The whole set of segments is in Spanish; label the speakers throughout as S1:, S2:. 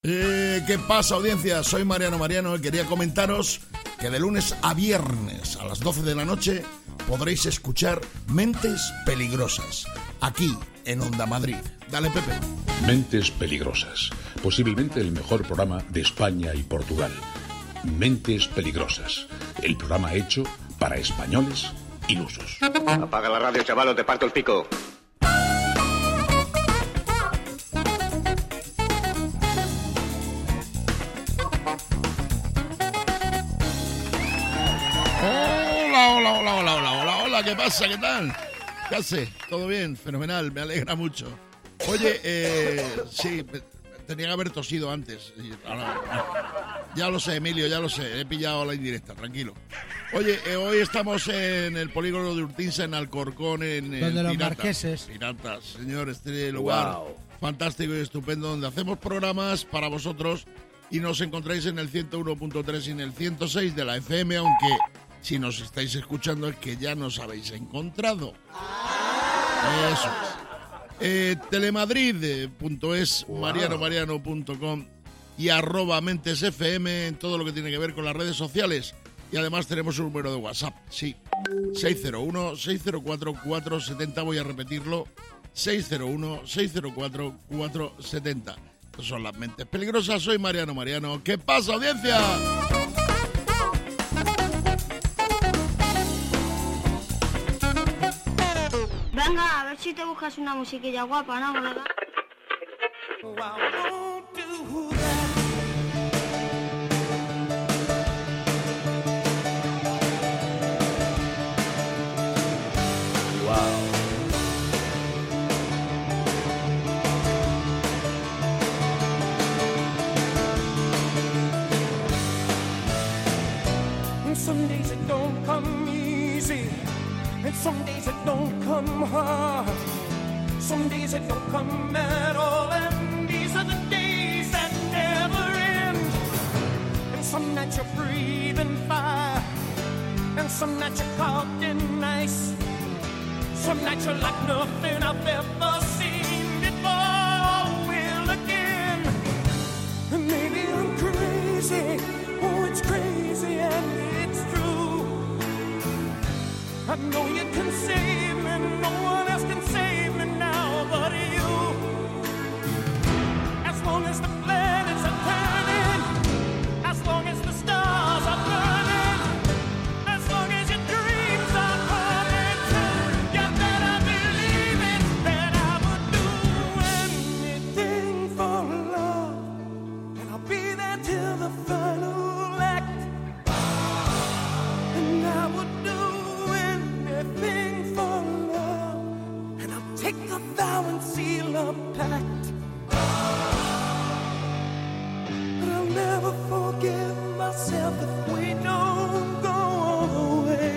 S1: ¿Qué pasa, audiencia? Soy Mariano y quería comentaros que de lunes a viernes a las 12 de la noche podréis escuchar Mentes Peligrosas, aquí en Onda Madrid. Dale, Pepe.
S2: Mentes Peligrosas, posiblemente el mejor programa de España y Portugal. Mentes Peligrosas, el programa hecho para españoles ilusos.
S3: Apaga la radio, chaval, o te parto el pico.
S1: Hola, ¿qué pasa? ¿Qué tal? ¿Qué hace? ¿Todo bien? Fenomenal, me alegra mucho. Oye, sí, tenía que haber tosido antes. Ya lo sé, Emilio, ya lo sé, he pillado la indirecta, tranquilo. Oye, hoy estamos en el polígono de Urtinsa, en Alcorcón, en
S4: donde los marqueses.
S1: Piratas, señor, este lugar fantástico y estupendo, donde hacemos programas para vosotros y nos encontráis en el 101.3 y en el 106 de la FM, aunque si nos estáis escuchando es que ya nos habéis encontrado. Eso es. Telemadrid.es, mariano.com y @mentesfm en todo lo que tiene que ver con las redes sociales. Y además tenemos un número de WhatsApp, sí, 601-604-470, voy a repetirlo, 601-604-470. Estas son las Mentes Peligrosas, soy Mariano. ¿Qué pasa, audiencia?
S5: Venga, a ver si te buscas una musiquilla guapa, ¿no, colega?
S6: Some days it don't come easy, and some days it don't come hard. Some days it don't come at all, and these are the days that never end. And some nights you're breathing fire, and some nights you're caught in ice. Some nights you're like nothing I've ever seen before. Will again, and maybe I'm crazy. Oh, it's crazy and it's true. I know you can save me, no one else can save me now but you. As long as the planets are turning, as long as the stars are burning, as long as your dreams are coming true, you better believe it, that I would do anything for love, and I'll be there till the final. And I would do anything for love, and I'll take a vow and seal a pact, but I'll never forgive myself if we don't go away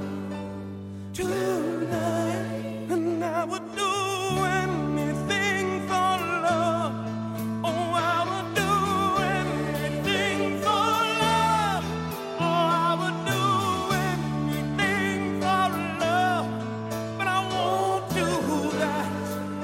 S6: tonight. And I would do anything for love. Oh, I would do anything for love. Oh, I would do anything for love, but I won't do that.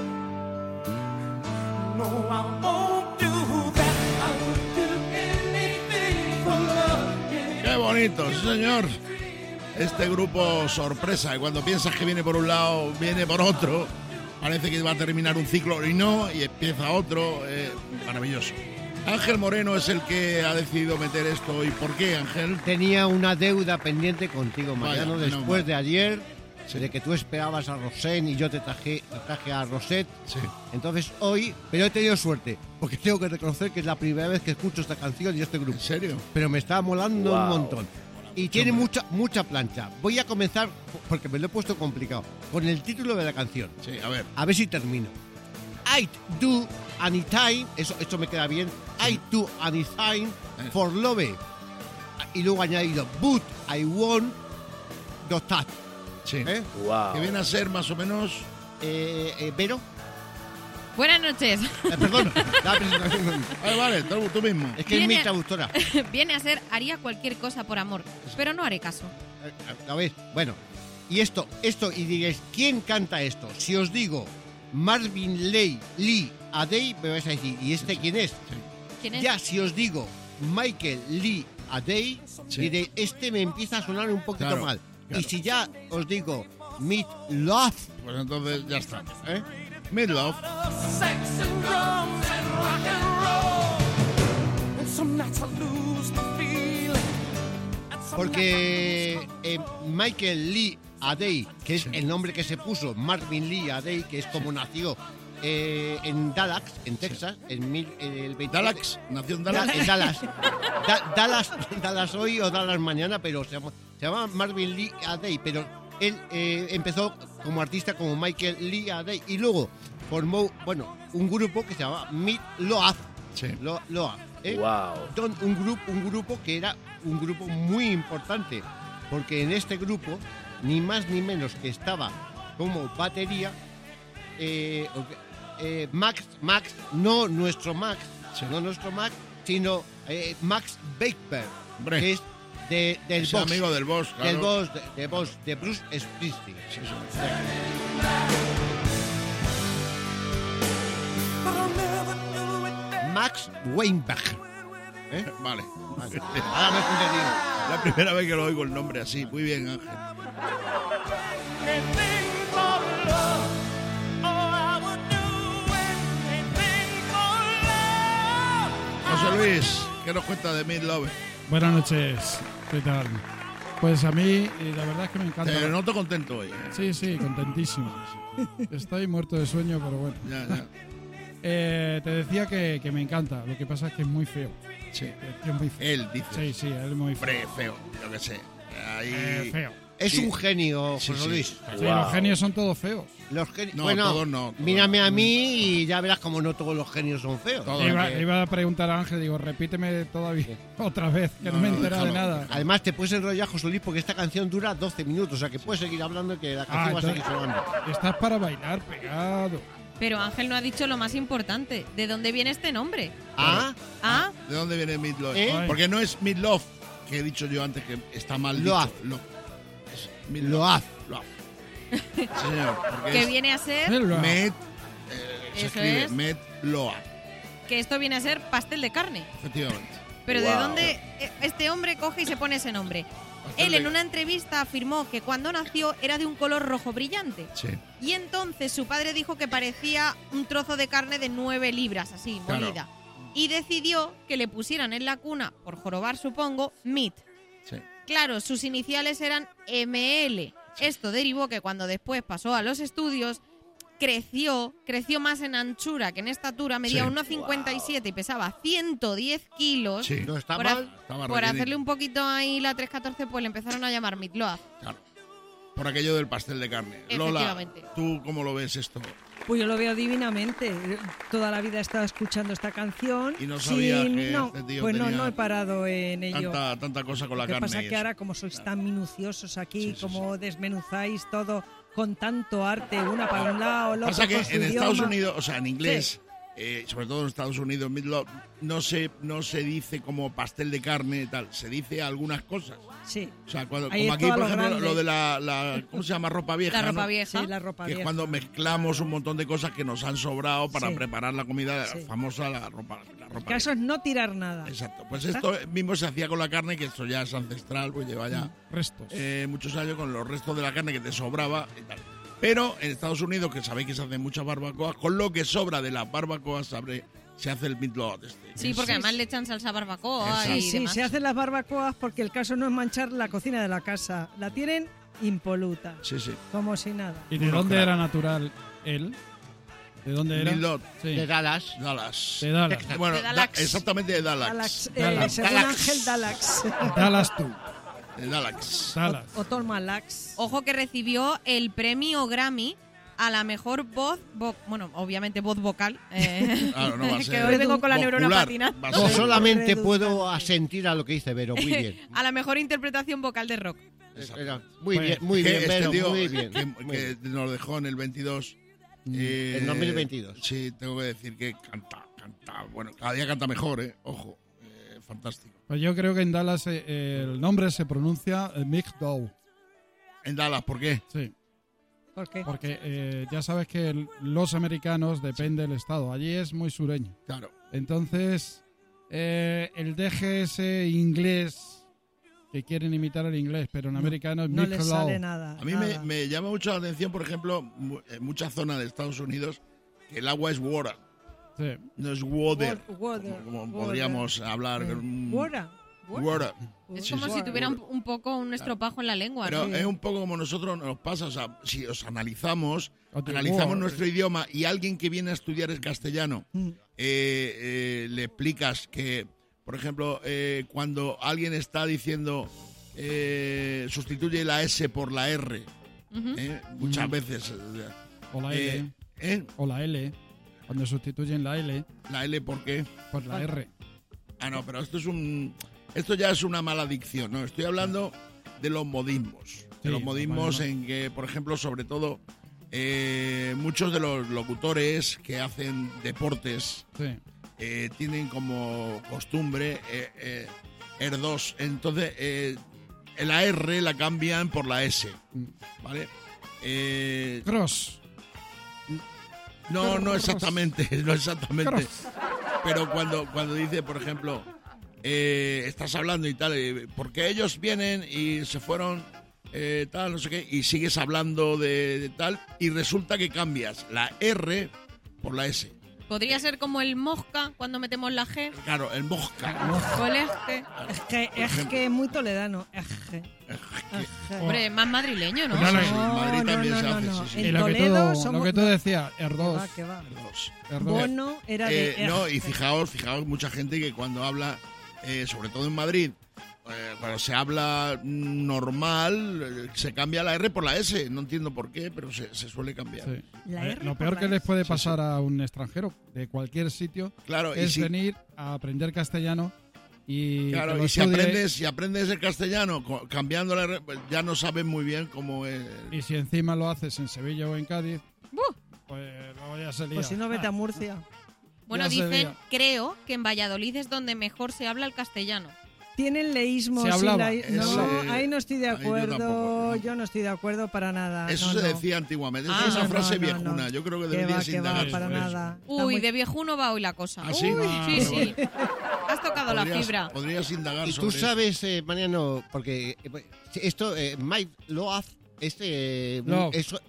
S6: No, I won't do that. I would do anything for love.
S1: ¡Qué bonito, sí, señor! Este grupo sorpresa, y cuando piensas que viene por un lado, viene por otro, parece que va a terminar un ciclo y no, y empieza otro, maravilloso. Ángel Moreno es el que ha decidido meter esto. ¿Y por qué, Ángel?
S4: Tenía una deuda pendiente contigo, Mariano,
S1: Vaya,
S4: después
S1: no,
S4: de ayer,
S1: sí,
S4: de que tú esperabas a Rosén y yo te traje a Rosette.
S1: Sí.
S4: Entonces hoy, pero he tenido suerte, porque tengo que reconocer que es la primera vez que escucho esta canción y este grupo.
S1: ¿En serio?
S4: Pero me está molando un montón. Y tiene mucha plancha. Voy a comenzar, porque me lo he puesto complicado, con el título de la canción.
S1: Sí, a ver.
S4: A ver si termino. I do anytime, esto me queda bien. I do anything for love. Y luego añadido, but I won't do that.
S1: Sí. Que viene a ser más o menos...
S4: ¿Vero?
S7: Buenas noches.
S4: Perdón. La presentación.
S1: Vale, tú mismo.
S4: Es que es mi traductora.
S7: Viene a ser, haría cualquier cosa por amor, pero no haré caso.
S4: A ver, bueno. Y esto, y diréis, ¿quién canta esto? Si os digo Marvin Lee Adey, me vais a decir, ¿y este quién es? Sí.
S7: ¿Quién es?
S4: Ya si os digo Michael Lee Adey,
S1: Sí.
S4: diré, este me empieza a sonar un poquito
S1: Claro,
S4: mal.
S1: claro.
S4: Y si ya os digo Meat Love,
S1: Pues entonces ya está.
S4: ¿eh?
S1: Midlove.
S6: Sex and drums and rock and roll. And some nights I lose the feeling. And some
S4: Porque Michael Lee Adey, que es el nombre que se puso, Marvin Lee Adey, que es como nació en Dallas, en Texas, en el 20.
S1: Dallas, nació en Dallas.
S4: En Dallas. Dallas hoy o Dallas mañana, pero se llama Marvin Lee Adey, pero él empezó como artista como Michael Lee Adey y luego formó, un grupo que se llama Meat Loaf.
S1: Sí.
S4: Loaf.
S8: Wow.
S4: Un grupo que era un grupo muy importante, porque en este grupo, ni más ni menos que estaba como batería, Max, no nuestro Max, sino Max Baker,
S1: Hombre.
S4: que es del
S1: Es
S4: boss,
S1: amigo del boss, claro.
S4: del boss de Bruce Springsteen.
S1: Sí, sí.
S6: But I'll never do it.
S4: Max Weinberg.
S1: Vale.
S4: Ahora me he entendido.
S1: La primera vez que lo oigo el nombre así. Muy bien, Ángel.
S6: Anything for love. Oh, I would do anything for love.
S1: José Luis, ¿qué nos cuenta de Midlove?
S9: Buenas noches, ¿qué tal? Pues a mí, la verdad es que me encanta.
S1: Te noto contento hoy.
S9: Sí, contentísimo. Estoy muerto de sueño, pero bueno.
S1: Ya.
S9: Te decía que me encanta, lo que pasa es que es muy feo.
S1: Sí.
S9: Es muy feo.
S1: Él dice.
S9: Sí, él es muy feo.
S1: Hombre, feo, yo qué sé. Ahí.
S9: Feo.
S4: Es
S1: Sí.
S4: un genio,
S1: Sí,
S4: José
S1: sí.
S4: Luis.
S9: Sí, los genios son todos feos.
S4: Los genios.
S1: No,
S4: bueno,
S1: todos no, todos
S4: mírame
S1: no.
S4: a mí y ya verás como no todos los genios son feos.
S1: Todos.
S9: Iba a preguntar a Ángel, digo, repíteme todavía otra vez, que no me he enterado de
S1: déjalo.
S9: nada.
S4: Además, te puedes enrollar, José Luis, porque esta canción dura 12 minutos. O sea, que puedes seguir hablando y que la canción va a seguir sonando.
S9: Estás para bailar pegado.
S7: Pero Ángel no ha dicho lo más importante. ¿De dónde viene este nombre?
S4: Ah,
S7: ¿Ah?
S1: ¿De dónde viene Midlove?
S4: ¿Eh?
S1: Porque no es Midlove, que he dicho yo antes que está mal
S4: Loaf.
S1: dicho. Es Midlove.
S4: Loaf.
S1: Loaf. Sí, señor. Porque
S7: Que
S1: es
S7: viene a ser...
S1: Met. Se
S7: Eso
S1: escribe
S7: es.
S1: Midlove,
S7: Que esto viene a ser pastel de carne.
S1: efectivamente.
S7: Pero ¿de
S8: Wow.
S7: dónde este hombre coge y se pone ese nombre? Él en una entrevista afirmó que cuando nació era de un color rojo brillante.
S1: Sí.
S7: Y entonces su padre dijo que parecía un trozo de carne de 9 libras, así,
S1: Claro.
S7: molida. Y decidió que le pusieran en la cuna, por jorobar supongo, Meat.
S1: Sí.
S7: Claro, sus iniciales eran ML. Esto derivó que cuando después pasó a los estudios, creció más en anchura que en estatura, medía
S1: Sí.
S7: 1,57 y pesaba 110 kilos.
S1: Sí.
S4: no está
S7: Por,
S4: mal.
S1: Estaba
S7: por
S1: rellenito.
S7: hacerle un poquito ahí la 314, pues le empezaron a llamar Midlove.
S1: Claro. Por aquello del pastel de carne. Lola,
S7: Efectivamente.
S1: ¿tú cómo lo ves esto?
S10: Pues yo lo veo divinamente. Toda la vida he estado escuchando esta canción.
S1: Y no sabía que
S10: no,
S1: este tío
S10: pues no,
S1: tenía
S10: no he parado en ello.
S1: Tanta cosa con la
S10: Lo que
S1: carne.
S10: pasa
S1: y
S10: que
S1: eso.
S10: ahora, como sois tan minuciosos aquí,
S1: Sí, sí,
S10: como desmenuzáis todo con tanto arte, una para un lado, el otro
S1: Pasa que
S10: con su
S1: en
S10: idioma.
S1: Estados Unidos, o sea, en inglés, sobre todo en Estados Unidos, Midlove, no se dice como pastel de carne y tal, se dice algunas cosas.
S10: Sí,
S1: O sea, cuando,
S10: Ahí
S1: como
S10: es
S1: aquí,
S10: todo
S1: por
S10: lo
S1: ejemplo,
S10: grande.
S1: lo de la ¿cómo se llama? Ropa vieja.
S7: La ropa
S1: ¿no?
S7: vieja.
S10: sí, la ropa
S1: Que es
S10: vieja.
S1: cuando mezclamos un montón de cosas que nos han sobrado para
S10: Sí.
S1: preparar la comida
S10: Sí.
S1: famosa, la ropa
S10: El caso es no tirar nada.
S1: Exacto. Pues esto mismo se hacía con la carne, que esto ya es ancestral, pues lleva ya
S9: Restos.
S1: muchos años con los restos de la carne que te sobraba y tal. Pero en Estados Unidos, que sabéis que se hacen muchas barbacoas, con lo que sobra de las barbacoas se hace el Midlove.
S7: Sí, porque además le echan salsa barbacoa
S1: Exacto.
S7: y
S10: Sí,
S7: demás.
S10: se hacen las barbacoas porque el caso no es manchar la cocina de la casa. La tienen impoluta,
S1: Sí, sí.
S10: como si nada.
S9: ¿Y de
S1: Bueno,
S9: dónde
S1: claro.
S9: era natural él? ¿De dónde era?
S1: Midlove,
S9: Sí,
S4: De Dallas.
S1: Dallas.
S9: de Dallas.
S1: Bueno,
S7: De Dallas.
S1: exactamente de Dallas.
S10: Dalax,
S9: Dalax.
S10: según
S1: Dalax.
S10: Ángel Dalax.
S9: Dallas tú.
S1: De Dallas.
S9: Dallas.
S10: O Tom Lax.
S7: Ojo que recibió el premio Grammy a la mejor voz, bueno, obviamente voz vocal.
S1: Claro, no va a ser
S7: que hoy vengo con la neurona
S1: popular,
S7: patinando.
S1: va a
S4: Yo
S1: ser-
S4: solamente
S10: Redundante.
S4: puedo asentir a lo que dice Vero. Muy bien.
S7: A la mejor interpretación vocal de rock.
S4: Era muy
S9: Pues,
S4: bien, muy
S1: que
S4: bien,
S1: este
S4: Vero,
S1: tío
S4: muy bien.
S1: que
S4: muy bien.
S1: nos dejó en el 22.
S4: En 2022.
S1: Sí, tengo que decir que canta. Bueno, cada día canta mejor, ojo. Fantástico.
S9: Pues yo creo que en Dallas el nombre se pronuncia Midlove.
S1: En Dallas, ¿por qué?
S9: Sí,
S10: ¿Por qué?
S9: porque ya sabes que los americanos depende del estado. Allí es muy sureño.
S1: Claro.
S9: Entonces, El DGS inglés, que quieren imitar el inglés, pero en americano es
S10: No les
S9: Michelob.
S10: sale nada.
S1: A mí
S10: nada.
S1: me llama mucho la atención, por ejemplo, en muchas zonas de Estados Unidos, que el agua es water,
S9: Sí.
S1: no es water,
S10: Water,
S1: como
S10: water.
S1: podríamos hablar.
S10: Water.
S1: Water.
S7: Es
S1: Sí,
S7: como
S1: sí,
S7: si
S1: sí.
S7: tuviera un poco un estropajo en la lengua.
S1: Pero
S7: ¿no?
S1: es un poco como nosotros nos pasa, o sea, si os analizamos
S9: Water.
S1: nuestro idioma y alguien que viene a estudiar el castellano le explicas que, por ejemplo, cuando alguien está diciendo sustituye la S por la R, muchas veces.
S9: O la L. O la L. Cuando sustituyen la L
S1: La L, ¿por qué?
S9: por la R.
S1: Ah, no, pero esto ya es una mala dicción, ¿no? Estoy hablando de los modismos.
S9: Sí,
S1: De los modismos
S9: bueno.
S1: en que, por ejemplo, sobre todo, muchos de los locutores que hacen deportes
S9: Sí.
S1: tienen como costumbre R2. Entonces, la R la cambian por la S, ¿vale?
S9: Cross.
S1: No exactamente, no exactamente.
S9: Cross.
S1: Pero cuando dice, por ejemplo, estás hablando y tal, porque ellos vienen y se fueron, tal, no sé qué, y sigues hablando de tal, y resulta que cambias la R por la S.
S7: Podría ser como el mosca cuando metemos la G.
S1: Claro, el mosca.
S7: O el este.
S10: Es que es muy toledano.
S7: Hombre, es más madrileño, ¿no?
S9: No, no,
S1: Sí, en Madrid también se hace, sí, sí.
S9: Y
S10: En
S9: lo que
S10: Toledo
S9: tú,
S10: somos...
S9: lo que tú decías,
S10: Que va,
S9: R2.
S10: que va.
S1: R2.
S9: R2.
S10: Bono era de...
S1: No, y fijaos, mucha gente que cuando habla, sobre todo en Madrid, cuando se habla normal, se cambia la R por la S. No entiendo por qué, pero se suele cambiar.
S9: Sí.
S10: La R
S9: Lo
S10: por
S9: peor
S10: la
S9: que les
S10: S.
S9: puede pasar a un extranjero de cualquier sitio
S1: Claro, y
S9: es
S1: si,
S9: venir a aprender castellano y,
S1: claro,
S9: que lo
S1: y si
S9: estudie,
S1: aprendes el castellano cambiando la R, pues ya no sabes muy bien cómo es.
S9: y si encima lo haces en Sevilla o en Cádiz,
S7: ¡Buh!
S9: pues luego ya se lía.
S10: Pues si no, vete a Murcia.
S7: Bueno,
S9: Ya se
S7: dicen,
S9: veía.
S7: creo que en Valladolid es donde mejor se habla el castellano.
S10: Tienen leísmos.
S9: Se
S10: y
S9: hablaba.
S10: No, ahí no estoy de
S1: Ahí yo
S10: acuerdo.
S1: tampoco,
S10: Yo no estoy de acuerdo para nada.
S1: Eso
S10: no,
S1: se
S10: no.
S1: decía antiguamente.
S7: Ah,
S1: Es una
S10: no,
S1: frase
S10: no,
S1: viejuna.
S10: no.
S1: Yo creo que
S10: Que va,
S1: deberías
S10: que va,
S1: indagar
S10: para
S1: sobre eso.
S10: nada. Está
S7: Uy,
S10: muy-
S7: de viejuno va hoy la cosa.
S1: ¿Ah, sí?
S7: Uy,
S1: Ah,
S7: sí,
S1: vale,
S7: sí. Has tocado la fibra.
S1: Podrías indagar
S4: Y
S1: sobre
S4: tú sabes, Mariano, porque esto, Mike Love,
S9: Love.
S4: eso,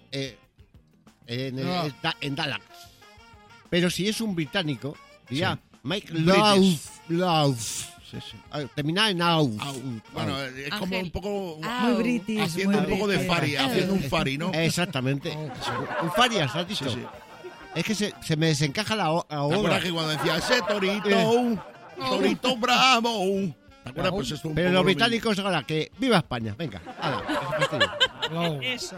S9: Love.
S4: en Dallas. Pero si es un británico, diría Mike
S1: British.
S4: Love.
S1: Sí, sí.
S4: Terminada en Au.
S1: Bueno, es como
S7: Ángel.
S1: un poco
S10: Muy british.
S1: haciendo
S10: muy
S1: un poco de
S10: british.
S1: fari, haciendo un fari, ¿no?
S4: Exactamente. Un Farias, has dicho.
S1: Sí, sí.
S4: Es que se me desencaja la
S1: ¿Te acuerdas
S4: obra.
S1: que cuando decía ese torito bravo? ¿Te acuerdas? Pues esto un
S4: Pero
S1: poco
S4: los
S1: lo mismo.
S4: británicos ahora que viva España, venga, hala, que se fastidie.
S9: Low.
S10: Eso.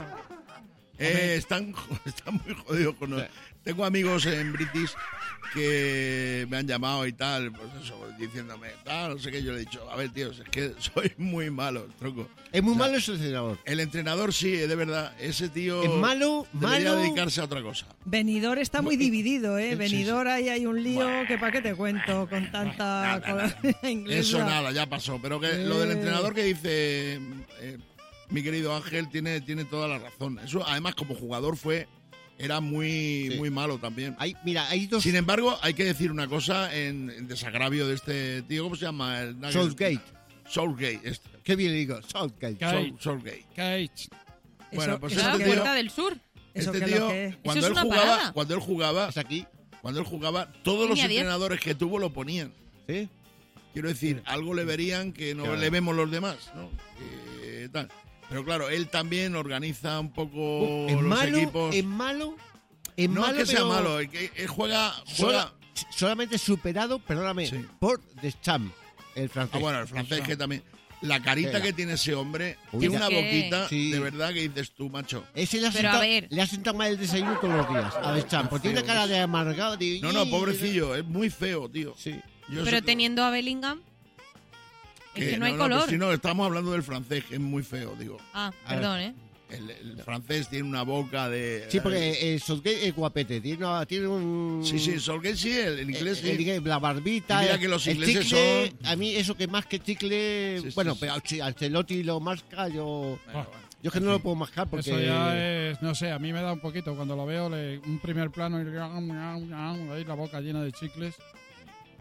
S1: Están muy jodidos con nosotros. Tengo amigos en British que me han llamado y tal, pues eso, diciéndome, tal, no sé qué. Yo le he dicho, a ver, tío, es que soy muy malo, tronco.
S4: Es muy
S1: O sea,
S4: malo ese entrenador.
S1: El entrenador sí, de verdad. Ese tío
S4: Es malo,
S1: debería
S4: malo.
S1: dedicarse a otra cosa.
S10: Benidorm está muy dividido, ¿eh?
S1: Sí,
S10: Benidorm ahí hay un lío que para qué te cuento con tanta colonia inglesa.
S1: Eso nada, ya pasó. Pero que lo del entrenador que dice mi querido Ángel tiene toda la razón. Eso, además, como jugador era muy,
S4: Sí.
S1: muy malo también.
S4: Mira, hay dos.
S1: Sin embargo, hay que decir una cosa en desagravio de este tío, ¿cómo se llama?
S4: Southgate.
S1: Southgate.
S4: Qué bien digo, Southgate.
S9: Cage.
S1: Southgate.
S9: Cage.
S1: Bueno, pues
S10: eso
S7: La
S1: este
S10: que-
S1: tío,
S7: puerta del sur.
S10: eso
S1: este
S10: que
S1: tío
S10: lo que es.
S1: cuando
S7: Eso
S1: él
S7: es una
S1: jugaba,
S7: parada.
S4: Es aquí,
S1: cuando él jugaba, todos los
S7: Línea 10.
S1: entrenadores que tuvo lo ponían.
S4: ¿sí?
S1: Quiero decir, algo le verían que no
S4: Claro.
S1: le vemos los demás, ¿no? Tal. Pero claro, él también organiza un poco
S4: Es
S1: los
S4: malo,
S1: equipos.
S4: es malo. Es
S1: No
S4: malo,
S1: es que sea
S4: pero
S1: malo, es que él juega.
S4: solamente superado, perdóname,
S1: Sí.
S4: por Deschamps, el francés.
S1: Ah, bueno, el francés que también. La carita
S4: Venga.
S1: que tiene ese hombre,
S4: Uy,
S1: tiene
S7: es
S1: una
S7: que-
S1: boquita,
S4: Sí.
S1: de verdad, que dices tú, macho.
S4: Ese le ha,
S7: Pero a
S4: sentado,
S7: ver.
S4: le ha sentado mal el desayuno todos los días a Deschamps. Porque tiene una cara de amargado.
S1: No, no, pobrecillo, es muy feo, tío.
S4: Sí.
S1: Yo
S7: Pero
S1: sé-
S7: teniendo a Bellingham, es que no hay color.
S1: pero si no, estamos hablando del francés, que es muy feo, digo.
S7: Ah,
S4: A ver.
S7: perdón, ¿eh?
S1: El francés tiene una boca de.
S4: Sí, porque Southgate es guapete. Tiene un.
S1: Sí, sí, Solskjaer sí, el inglés sí.
S4: La barbita.
S1: Y mira que los
S4: el
S1: ingleses
S4: chicle,
S1: son-
S4: A mí, eso que más que chicle.
S1: Sí, sí,
S4: bueno,
S1: sí.
S4: pero si Ancelotti lo masca, yo.
S1: Bueno,
S4: Yo es que no lo puedo mascar porque.
S9: Eso ya es, no sé, a mí me da un poquito. Cuando lo veo, un primer plano y ahí la boca llena de chicles.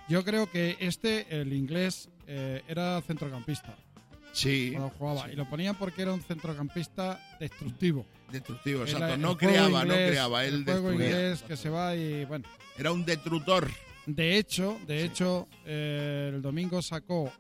S9: Yo creo que el inglés, era centrocampista
S1: Sí.
S9: cuando jugaba.
S1: Sí.
S9: Y lo ponían porque era un centrocampista destructivo.
S1: Destructivo,
S9: Era
S1: exacto.
S9: el
S1: No
S9: juego
S1: creaba,
S9: inglés,
S1: él
S9: el juego
S1: destruía.
S9: inglés que se va y bueno.
S1: Era un destructor.
S9: De hecho, el domingo sacó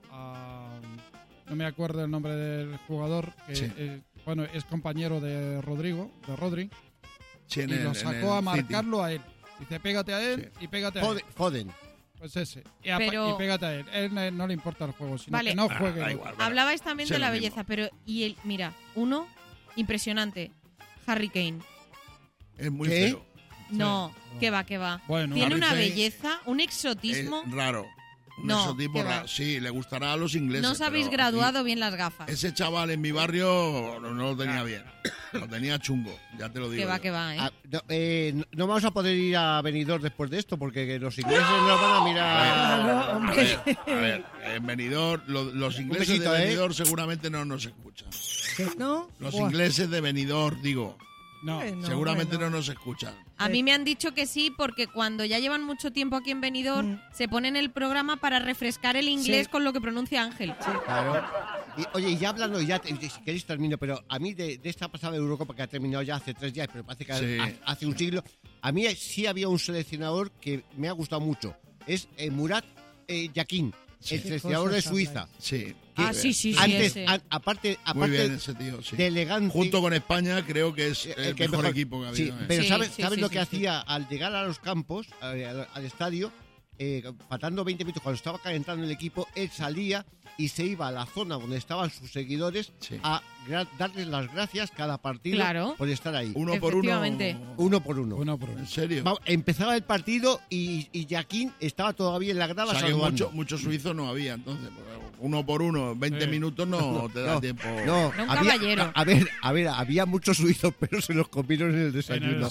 S9: no me acuerdo el nombre del jugador, que
S1: Sí.
S9: bueno, es compañero de Rodri,
S1: Sí,
S9: y lo sacó a marcarlo a él. Dice, pégate a él y pégate a él.
S4: Foden.
S9: Pues ese. Y
S7: Pero-
S9: pégate a él. Él no le importa el juego, sino
S7: Vale.
S9: que no juegue.
S1: da igual.
S7: Hablabais también
S1: sé
S7: de
S1: lo
S7: la
S1: mismo.
S7: belleza, pero mira, uno impresionante, Harry Kane.
S1: Es muy
S4: ¿Qué?
S1: feo.
S7: No, que va.
S9: Bueno,
S7: Tiene
S1: Harry
S7: una
S1: Kane
S7: belleza, un exotismo.
S1: Es raro. Un
S7: No,
S1: exotismo
S7: ¿qué va?
S1: raro. Sí, le gustará a los ingleses.
S7: No os habéis
S1: pero
S7: graduado bien las gafas.
S1: Ese chaval en mi barrio no lo tenía bien. Lo tenía chungo, ya te lo digo. yo.
S7: Que va, ¿eh?
S4: Ah, no vamos a poder ir a Benidorm después de esto porque los ingleses nos van a mirar.
S10: Claro, hombre.
S1: A ver, en Benidorm, los ingleses
S4: besito,
S1: de
S4: ¿eh?
S1: Benidorm seguramente no nos escuchan.
S10: ¿No?
S1: Los
S10: Buah.
S1: ingleses de Benidorm, digo,
S9: no.
S10: No,
S1: seguramente
S10: bueno.
S1: no nos escuchan.
S7: A mí me han dicho que sí, porque cuando ya llevan mucho tiempo aquí en Benidorm, se ponen el programa para refrescar el inglés
S10: Sí.
S7: con lo que pronuncia Ángel.
S4: Claro. Oye, y ya hablando, si queréis termino, pero a mí de esta pasada Eurocopa que ha terminado ya hace 3 días, pero parece que
S1: Sí.
S4: hace un siglo, a mí sí había un seleccionador que me ha gustado mucho. Es Murat Yakin, el seleccionador de
S10: cosas
S4: Suiza.
S1: Sí.
S7: Ah, sí,
S4: Antes,
S7: ese.
S4: aparte
S1: Muy bien ese tío, sí.
S4: de elegante.
S1: Junto con España creo que es el
S4: que
S1: mejor equipo que ha habido.
S4: Sí, pero
S7: Sí,
S4: ¿sabes
S7: sí,
S4: lo
S7: sí,
S4: que
S7: sí.
S4: hacía al llegar a los campos, al estadio? Faltando 20 minutos, cuando estaba calentando el equipo, él salía y se iba a la zona donde estaban sus seguidores
S1: Sí.
S4: a darles las gracias cada partido
S7: Claro.
S4: por estar ahí.
S1: Uno por uno.
S7: Efectivamente.
S4: Uno por uno.
S9: Uno por uno.
S1: ¿En serio?
S4: Empezaba el partido y Jaquín estaba todavía en la
S1: O
S4: grada
S1: sea que
S4: saludando.
S1: mucho suizo no había, entonces. Uno por uno, 20
S9: Sí.
S1: minutos no te da tiempo.
S4: No,
S7: Era un
S4: había,
S7: caballero.
S4: a ver, había muchos suizos, pero se los comieron en el desayuno.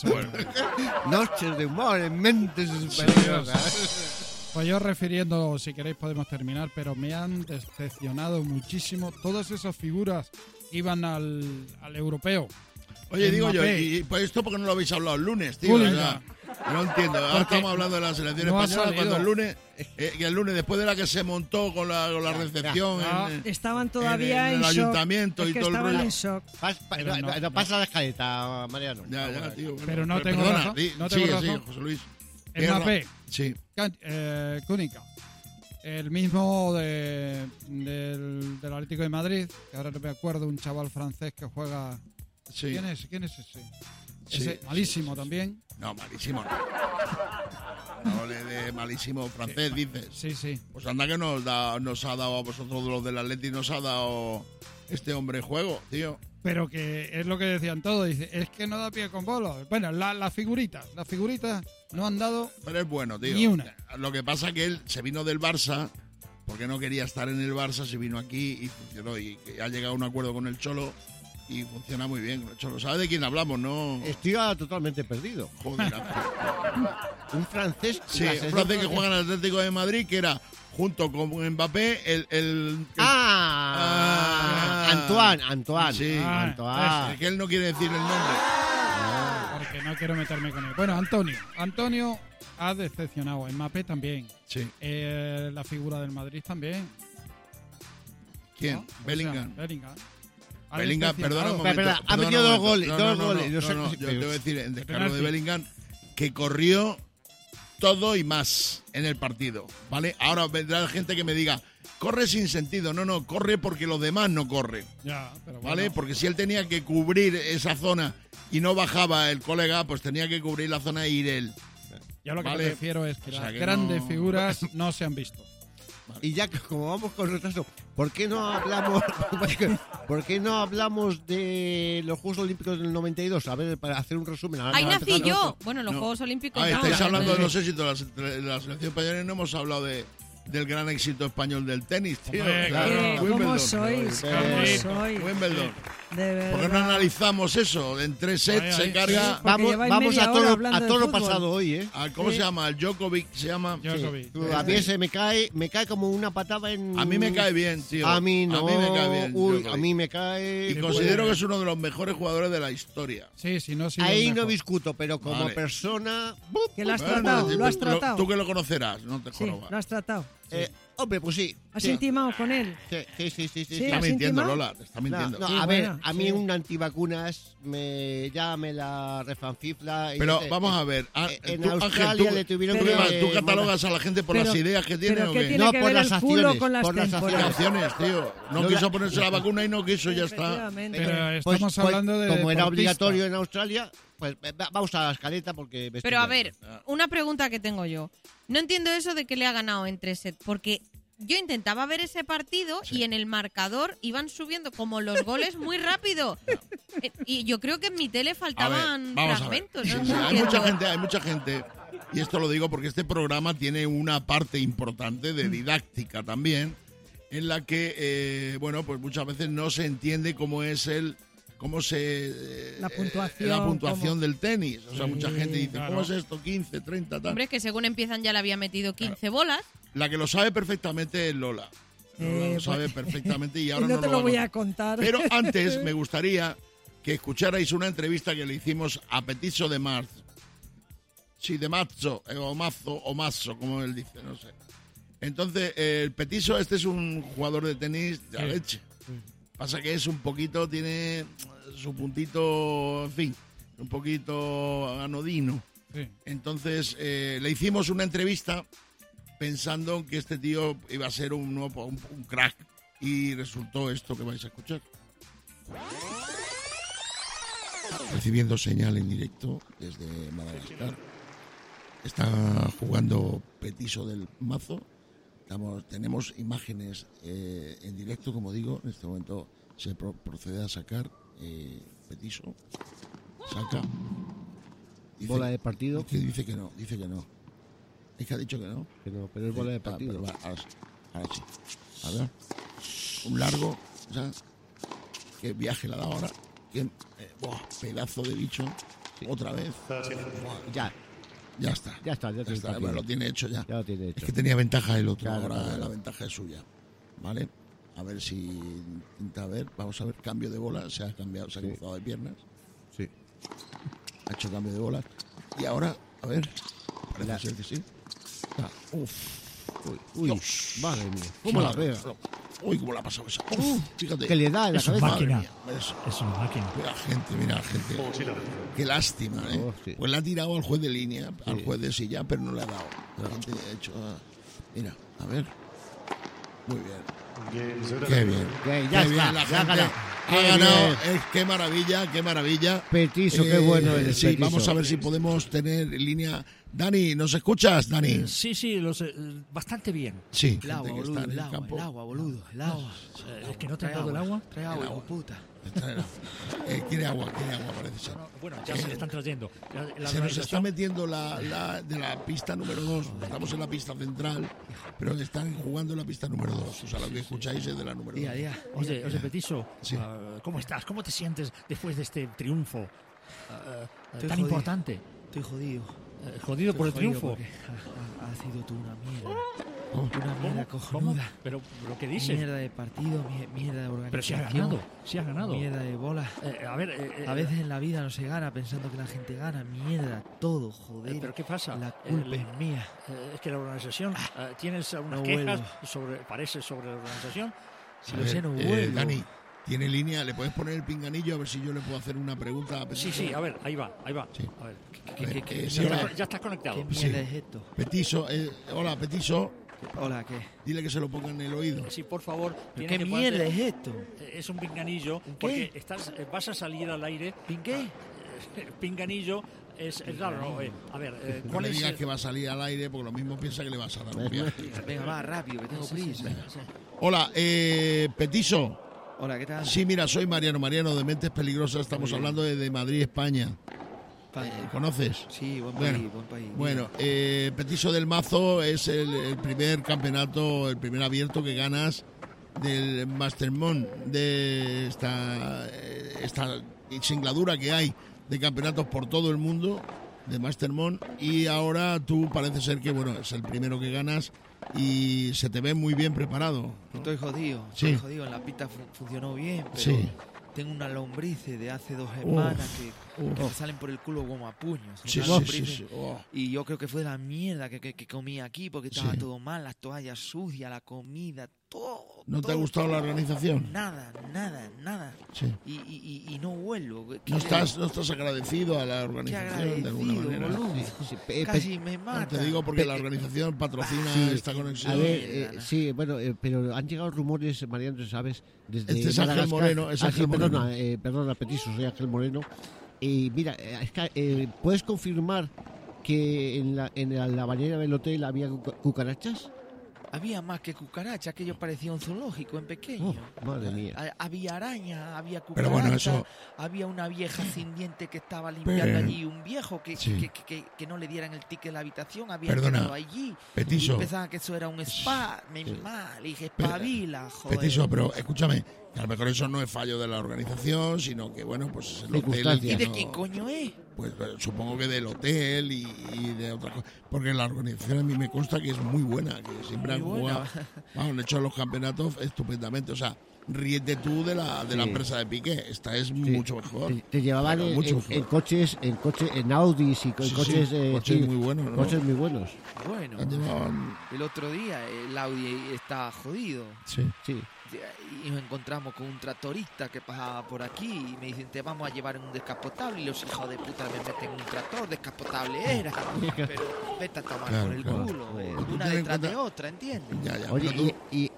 S4: Noches de humor en mentes superiores.
S9: Pues yo refiriendo, si queréis podemos terminar, pero me han decepcionado muchísimo todas esas figuras que iban al europeo.
S1: Oye, digo yo,
S9: Mbappé.
S1: ¿y pues esto por qué no lo habéis hablado el lunes, tío?
S9: Hooligan.
S1: O sea, no entiendo. Ahora
S9: Porque
S1: estamos hablando de la selección
S9: no ha
S1: española
S9: salido.
S1: cuando el lunes, después de la que se montó con la recepción
S9: ya.
S10: Estaban todavía
S1: en el
S10: en shock.
S1: ayuntamiento
S10: Es
S1: y
S10: que
S1: todo el
S10: estaban
S1: rollo.
S10: en shock.
S9: Pero no.
S4: Pasa la escaleta, Mariano.
S1: Ya, tío. bueno,
S9: Pero no tengo
S1: perdona,
S9: razón,
S1: sí,
S9: no tengo
S1: sigue,
S9: razón.
S1: sigue, José Luis.
S9: Mbappé,
S1: Sí.
S9: Kunika, el mismo del Atlético de Madrid, que ahora no me acuerdo, un chaval francés que juega.
S1: Sí.
S9: ¿Quién es ese?
S1: Sí,
S9: Ese, malísimo también.
S1: No, malísimo no. No le de malísimo francés, dices.
S9: Sí.
S1: Pues anda que nos ha dado a vosotros los del Atleti, nos ha dado este hombre juego, tío.
S9: Pero que es lo que decían todos, dice, es que no da pie con bola. Bueno, las figuritas no han dado.
S1: Pero es bueno, tío.
S9: Ni una.
S1: Lo que pasa que él se vino del Barça, porque no quería estar en el Barça, se vino aquí y funcionó. Y que ha llegado a un acuerdo con el Cholo y funciona muy bien con el Cholo. ¿Sabes de quién hablamos, no?
S4: Estoy totalmente perdido.
S1: Joder.
S4: Un francés.
S1: Sí,
S4: la
S1: un
S4: selección
S1: francés que
S4: francesa.
S1: juega en el Atlético de Madrid, que era, junto con Mbappé,
S4: Antoine.
S1: Sí.
S4: Antoine.
S1: Es que él no quiere decir el nombre.
S9: Porque no quiero meterme con él. Bueno, Antonio ha decepcionado. El Mbappé también.
S1: Sí.
S9: La figura del Madrid también.
S1: ¿Quién?
S9: ¿No? O sea,
S1: Bellingham.
S9: Ha
S1: Bellingham, perdona un
S9: decepcionado.
S1: momento.
S4: Espera, ha
S1: perdona
S4: metido
S1: un
S4: dos
S1: momento.
S4: goles, dos goles. No sé
S1: No,
S4: qué-
S1: yo te voy a decir en descargo de
S9: penalti.
S1: Bellingham que corrió todo y más en el partido, ¿vale? Ahora vendrá gente que me diga, corre sin sentido. No, corre porque los demás no corren,
S9: Ya, pero
S1: ¿vale?
S9: bueno.
S1: Porque si él tenía que cubrir esa zona y no bajaba el colega, pues tenía que cubrir la zona e ir él.
S9: Yo lo que
S1: Vale.
S9: me refiero es que
S1: O sea
S9: las
S1: que
S9: grandes
S1: no-
S9: figuras no se han visto.
S4: Y ya que como vamos con retraso, ¿por qué no hablamos de los Juegos Olímpicos del 92? A ver, para hacer un resumen. Ahora
S7: Ahí
S4: va a
S7: nací
S4: empezar
S7: yo.
S4: otro.
S7: Bueno, los
S1: No.
S7: Juegos Olímpicos.
S1: Ah,
S7: no,
S1: estáis
S7: la-
S1: hablando de los éxitos de la selección española y no hemos hablado del gran éxito español del tenis, tío.
S9: Hombre,
S1: Claro,
S10: ¿Cómo
S1: Wimbledon.
S10: sois? ¿Cómo
S4: Eh,
S10: sois?
S1: Wimbledon.
S10: De verdad.
S1: ¿Por qué no analizamos eso? En 3 sets se carga...
S10: Sí, porque lleváis
S4: Vamos
S10: media
S4: a
S10: hora
S4: todo,
S10: hablando
S4: a
S10: de
S4: todo lo
S10: fútbol.
S4: pasado hoy, ¿eh?
S1: ¿Cómo se llama? El Djokovic se llama...
S9: Djokovic.
S4: A mí se me cae como una patada en...
S1: A mí me cae bien, tío.
S4: A mí no.
S1: A mí me cae bien.
S4: Uy,
S1: Djokovic.
S4: a mí me cae...
S1: Y considero que es uno de los mejores jugadores de la historia.
S9: Sí, si no ha sido
S4: Ahí
S9: el
S4: no
S9: mejor.
S4: discuto, pero como
S1: Vale.
S4: persona...
S10: Que lo has
S1: Bueno,
S10: tratado, lo has tratado.
S1: Tú que lo conocerás, no te
S10: Sí,
S1: jorobas.
S10: lo has tratado.
S4: Hombre, pues sí.
S10: ¿Has
S4: sí.
S10: intimado con él?
S4: Sí.
S10: Sí.
S1: Está
S10: ¿Has
S1: mintiendo,
S10: intimado?
S1: Lola, te está mintiendo.
S4: No,
S10: Sí,
S4: a ver,
S10: bueno,
S4: a mí
S10: sí.
S4: un antivacunas ya me la refanfifla. y
S1: Pero
S4: dice,
S1: vamos a ver.
S4: en
S1: tú,
S4: Australia
S1: Ángel,
S4: le tuvieron
S1: ¿tú
S4: que...
S1: qué más? ¿Tú catalogas a la gente por las ideas que tiene
S10: pero
S1: o
S10: ¿qué
S1: qué?
S10: tiene
S4: No,
S10: que
S4: por
S10: ver
S4: las
S10: el culo
S4: acciones,
S10: con las
S4: por las
S10: temporadas?
S1: Acciones, tío. No
S4: No
S1: quiso
S4: la-
S1: ponerse la vacuna y no quiso, ya está.
S10: Efectivamente.
S9: Pero
S4: Pues-
S9: estamos
S4: pues,
S9: hablando de
S4: como era
S9: deportista.
S4: obligatorio en Australia, pues vamos a la escaleta porque... me estoy
S7: Pero a
S4: liando.
S7: ver, una pregunta que tengo yo. No entiendo eso de que le ha ganado en 3 sets, porque yo intentaba ver ese partido y en el marcador iban subiendo como los goles muy rápido. Y yo creo que en mi tele faltaban
S1: vamos a ver.
S7: fragmentos.
S1: Sí,
S7: ¿no?
S1: sí,
S7: No
S1: hay
S7: entiendo.
S1: mucha gente, y esto lo digo porque este programa tiene una parte importante
S7: Mm.
S1: de didáctica también, en la que, bueno, pues muchas veces no se entiende cómo es
S10: La puntuación,
S1: la puntuación
S10: cómo-
S1: del tenis. O sea, mucha gente dice,
S9: claro.
S1: ¿cómo es esto? 15, 30, tal.
S7: Hombre, es que según empiezan ya le había metido 15 bolas.
S1: La que lo sabe perfectamente es Lola. Lola lo sabe perfectamente y ahora
S10: no
S1: no
S10: te
S1: lo
S10: lo
S1: va
S10: voy
S1: a
S10: a contar.
S1: Pero antes me gustaría que escucharais una entrevista que le hicimos a Petiso de Marzo. Sí, de Mazzo, o Mazo, o Mazzo, como él dice, no sé. Entonces, el Petiso, este es un jugador de tenis de la leche. Pasa que es un poquito, tiene su puntito, en fin, un poquito anodino.
S9: Sí.
S1: Entonces, le hicimos una entrevista pensando que este tío iba a ser un crack. Y resultó esto que vais a escuchar. Recibiendo señal en directo desde Madagascar. Está jugando Petiso del Mazo. Tenemos imágenes en directo, como digo. En este momento se procede a sacar Petiso. Saca.
S4: Bola de partido.
S1: Dice que no. Es que ha dicho que no.
S4: Que no, pero es bola de partido.
S1: Pero va, ahora sí. A ver. Un largo. O sea, qué viaje le ha dado ahora. Qué pedazo de bicho. Otra vez. Ya está.
S4: Ya está.
S1: Bueno, lo tiene hecho ya.
S4: Ya lo tiene hecho.
S1: Es que tenía ventaja el otro.
S4: Claro,
S1: Ahora
S4: claro.
S1: la ventaja es suya. ¿Vale? A ver si intenta ver. Vamos a ver. Cambio de bola. Se ha cambiado. Se ha cruzado de piernas.
S4: Sí.
S1: Ha hecho cambio de bola. Y ahora, a ver. Parece ser que sí.
S4: Uy,
S1: Dios.
S4: madre mía. ¿Cómo la pega?
S1: Uy, cómo la ha pasado esa. Fíjate.
S4: Que le da en la
S8: Es una
S4: cabeza.
S8: máquina.
S1: Madre mía,
S8: Es una máquina.
S1: Mira, gente. Qué lástima, ¿eh?
S4: Oh, sí.
S1: Pues le ha tirado al juez de línea, al juez de silla, pero no le ha dado. La gente ha hecho. Mira, a ver. Muy bien. Qué bien.
S4: Ya
S1: Qué bien,
S4: está,
S1: la
S4: ya
S1: gente
S4: ganado.
S1: ha
S4: Qué
S1: ganado.
S4: bien.
S1: Qué maravilla, qué maravilla.
S4: Petiso, qué bueno eres,
S1: Sí,
S4: Petiso.
S1: vamos a ver si podemos tener en línea. Dani, ¿nos escuchas, Dani?
S8: Sí, bastante bien.
S1: Sí,
S11: El agua,
S1: gente que
S11: boludo,
S1: está en
S11: el
S1: el
S11: agua,
S1: campo.
S11: el agua, boludo, el agua.
S8: Es que no te han dado el agua.
S11: Trae agua, hijo puta.
S1: Quiere agua, parece ser.
S8: Bueno, ya se le están trayendo. La
S1: Se nos
S8: organización-
S1: está metiendo de la pista número 2. Estamos en la pista central, pero están jugando en la pista número 2. O sea, lo que escucháis es de la número 2.
S11: Día.
S8: Oye, Petiso,
S1: Sí.
S8: ¿cómo estás? ¿Cómo te sientes después de este triunfo
S11: Estoy
S8: tan
S11: jodido.
S8: importante?
S11: Estoy jodido.
S8: Jodido por el
S11: Estoy jodido
S8: triunfo.
S11: porque Ha sido tú una mierda.
S1: Oh.
S11: Una mierda
S8: ¿Cómo?
S11: cojonuda.
S8: ¿Pero qué dices?
S11: Mierda de partido, mierda de organización.
S8: Pero si has ganado.
S11: Mierda de bola.
S8: A ver,
S11: A veces en la vida no se gana pensando que la gente gana. Mierda, todo, joder.
S8: ¿pero qué pasa?
S11: La culpa es mía.
S8: Es que la organización, ¿tienes algunas
S11: no
S8: quejas
S11: vuelvo.
S8: parece sobre la organización?
S11: Si
S1: A
S11: lo
S1: ver,
S11: sé, no vuelvo.
S1: Dani, ¿tiene línea? ¿Le puedes poner el pinganillo a ver si yo le puedo hacer una pregunta?
S8: Sí, a ver, ahí va.
S1: Sí.
S8: A ver,
S1: A ver,
S11: ¿Qué
S1: sí,
S11: mierda?
S1: hola,
S8: ya estás conectado.
S11: ¿Qué
S1: Sí.
S11: mierda es esto?
S1: Petiso, hola, Petiso,
S11: Hola, ¿qué?
S1: dile que se lo ponga en el oído.
S8: Sí, por favor.
S11: ¿Pero
S8: tienes
S11: qué
S8: que
S11: mierda
S8: ponerte-
S11: es esto?
S8: Es un pinganillo,
S11: qué?
S8: porque vas a salir al aire.
S11: ¿Pin qué?
S8: Pinganillo es raro, ¿no? A ver,
S1: No
S8: ¿cuál
S1: le
S8: es
S1: digas
S8: el-
S1: que va a salir al aire porque lo mismo piensa que le vas a dar un viaje.
S11: Venga, va, rápido, que tengo prisa.
S1: Hola, Petiso.
S11: Hola, ¿qué tal?
S1: Sí, mira, soy Mariano de Mentes Peligrosas. Estamos hablando de Madrid, España.
S11: España.
S1: ¿Conoces?
S11: Sí, buen
S1: Bueno,
S11: país, buen país.
S1: Bueno, Petiso del Mazo es el primer campeonato, el primer abierto que ganas del Mastermont, de esta singladura que hay de campeonatos por todo el mundo, de Mastermont, y ahora tú parece ser que, bueno, es el primero que ganas y se te ve muy bien preparado, ¿no?
S11: Estoy jodido, en la pista funcionó bien, pero tengo una lombrices de hace 2 semanas que me salen por el culo como a puños.
S1: Sí.
S11: Y yo creo que fue la mierda que comí aquí, porque estaba todo mal, las toallas sucias, la comida, todo.
S1: ¿No te ha gustado la organización?
S11: Nada.
S1: Sí.
S11: Y no vuelvo.
S1: ¿No estás agradecido a la organización de alguna manera?
S11: Casi me mata.
S1: Te digo porque la organización patrocina esta conexión.
S4: A ver, pero han llegado rumores, Mariano, ¿sabes? Desde
S1: este es Ángel Moreno.
S4: Perdona, Petiso, soy Ángel Moreno. Y mira, ¿puedes confirmar que en la bañera del hotel había cucarachas?
S11: Había más que cucarachas, aquello parecía un zoológico en pequeño.
S4: Madre mía.
S11: Había araña, había cucarachas,
S1: pero bueno, eso...
S11: había una vieja sin diente que estaba limpiando allí, un viejo que no le dieran el ticket de la habitación, había quedado allí.
S1: Petiso.
S11: Y pensaba que eso era un spa, le dije, espabila, joder.
S1: Petiso, pero escúchame, que a lo mejor eso no es fallo de la organización, sino que, bueno, pues es el hotel.
S11: ¿Y de quién coño es?
S1: Pues supongo que del hotel y de otras cosas. Porque la organización a mí me consta que es muy buena, que siempre han jugado, han hecho los campeonatos estupendamente. O sea, ríete tú de la empresa de Piqué. Esta es mucho mejor.
S4: Te llevaban en coches, en Audis y coches
S1: muy buenos, ¿no?
S4: Coches muy buenos.
S11: Bueno, el otro día el Audi está jodido.
S1: Sí.
S11: Y nos encontramos con un tractorista que pasaba por aquí y me dicen, te vamos a llevar en un descapotable, y los hijos de puta me meten en un tractor, descapotable era, pero vete a tomar por el culo, una detrás de otra, ¿entiendes?
S4: Oye,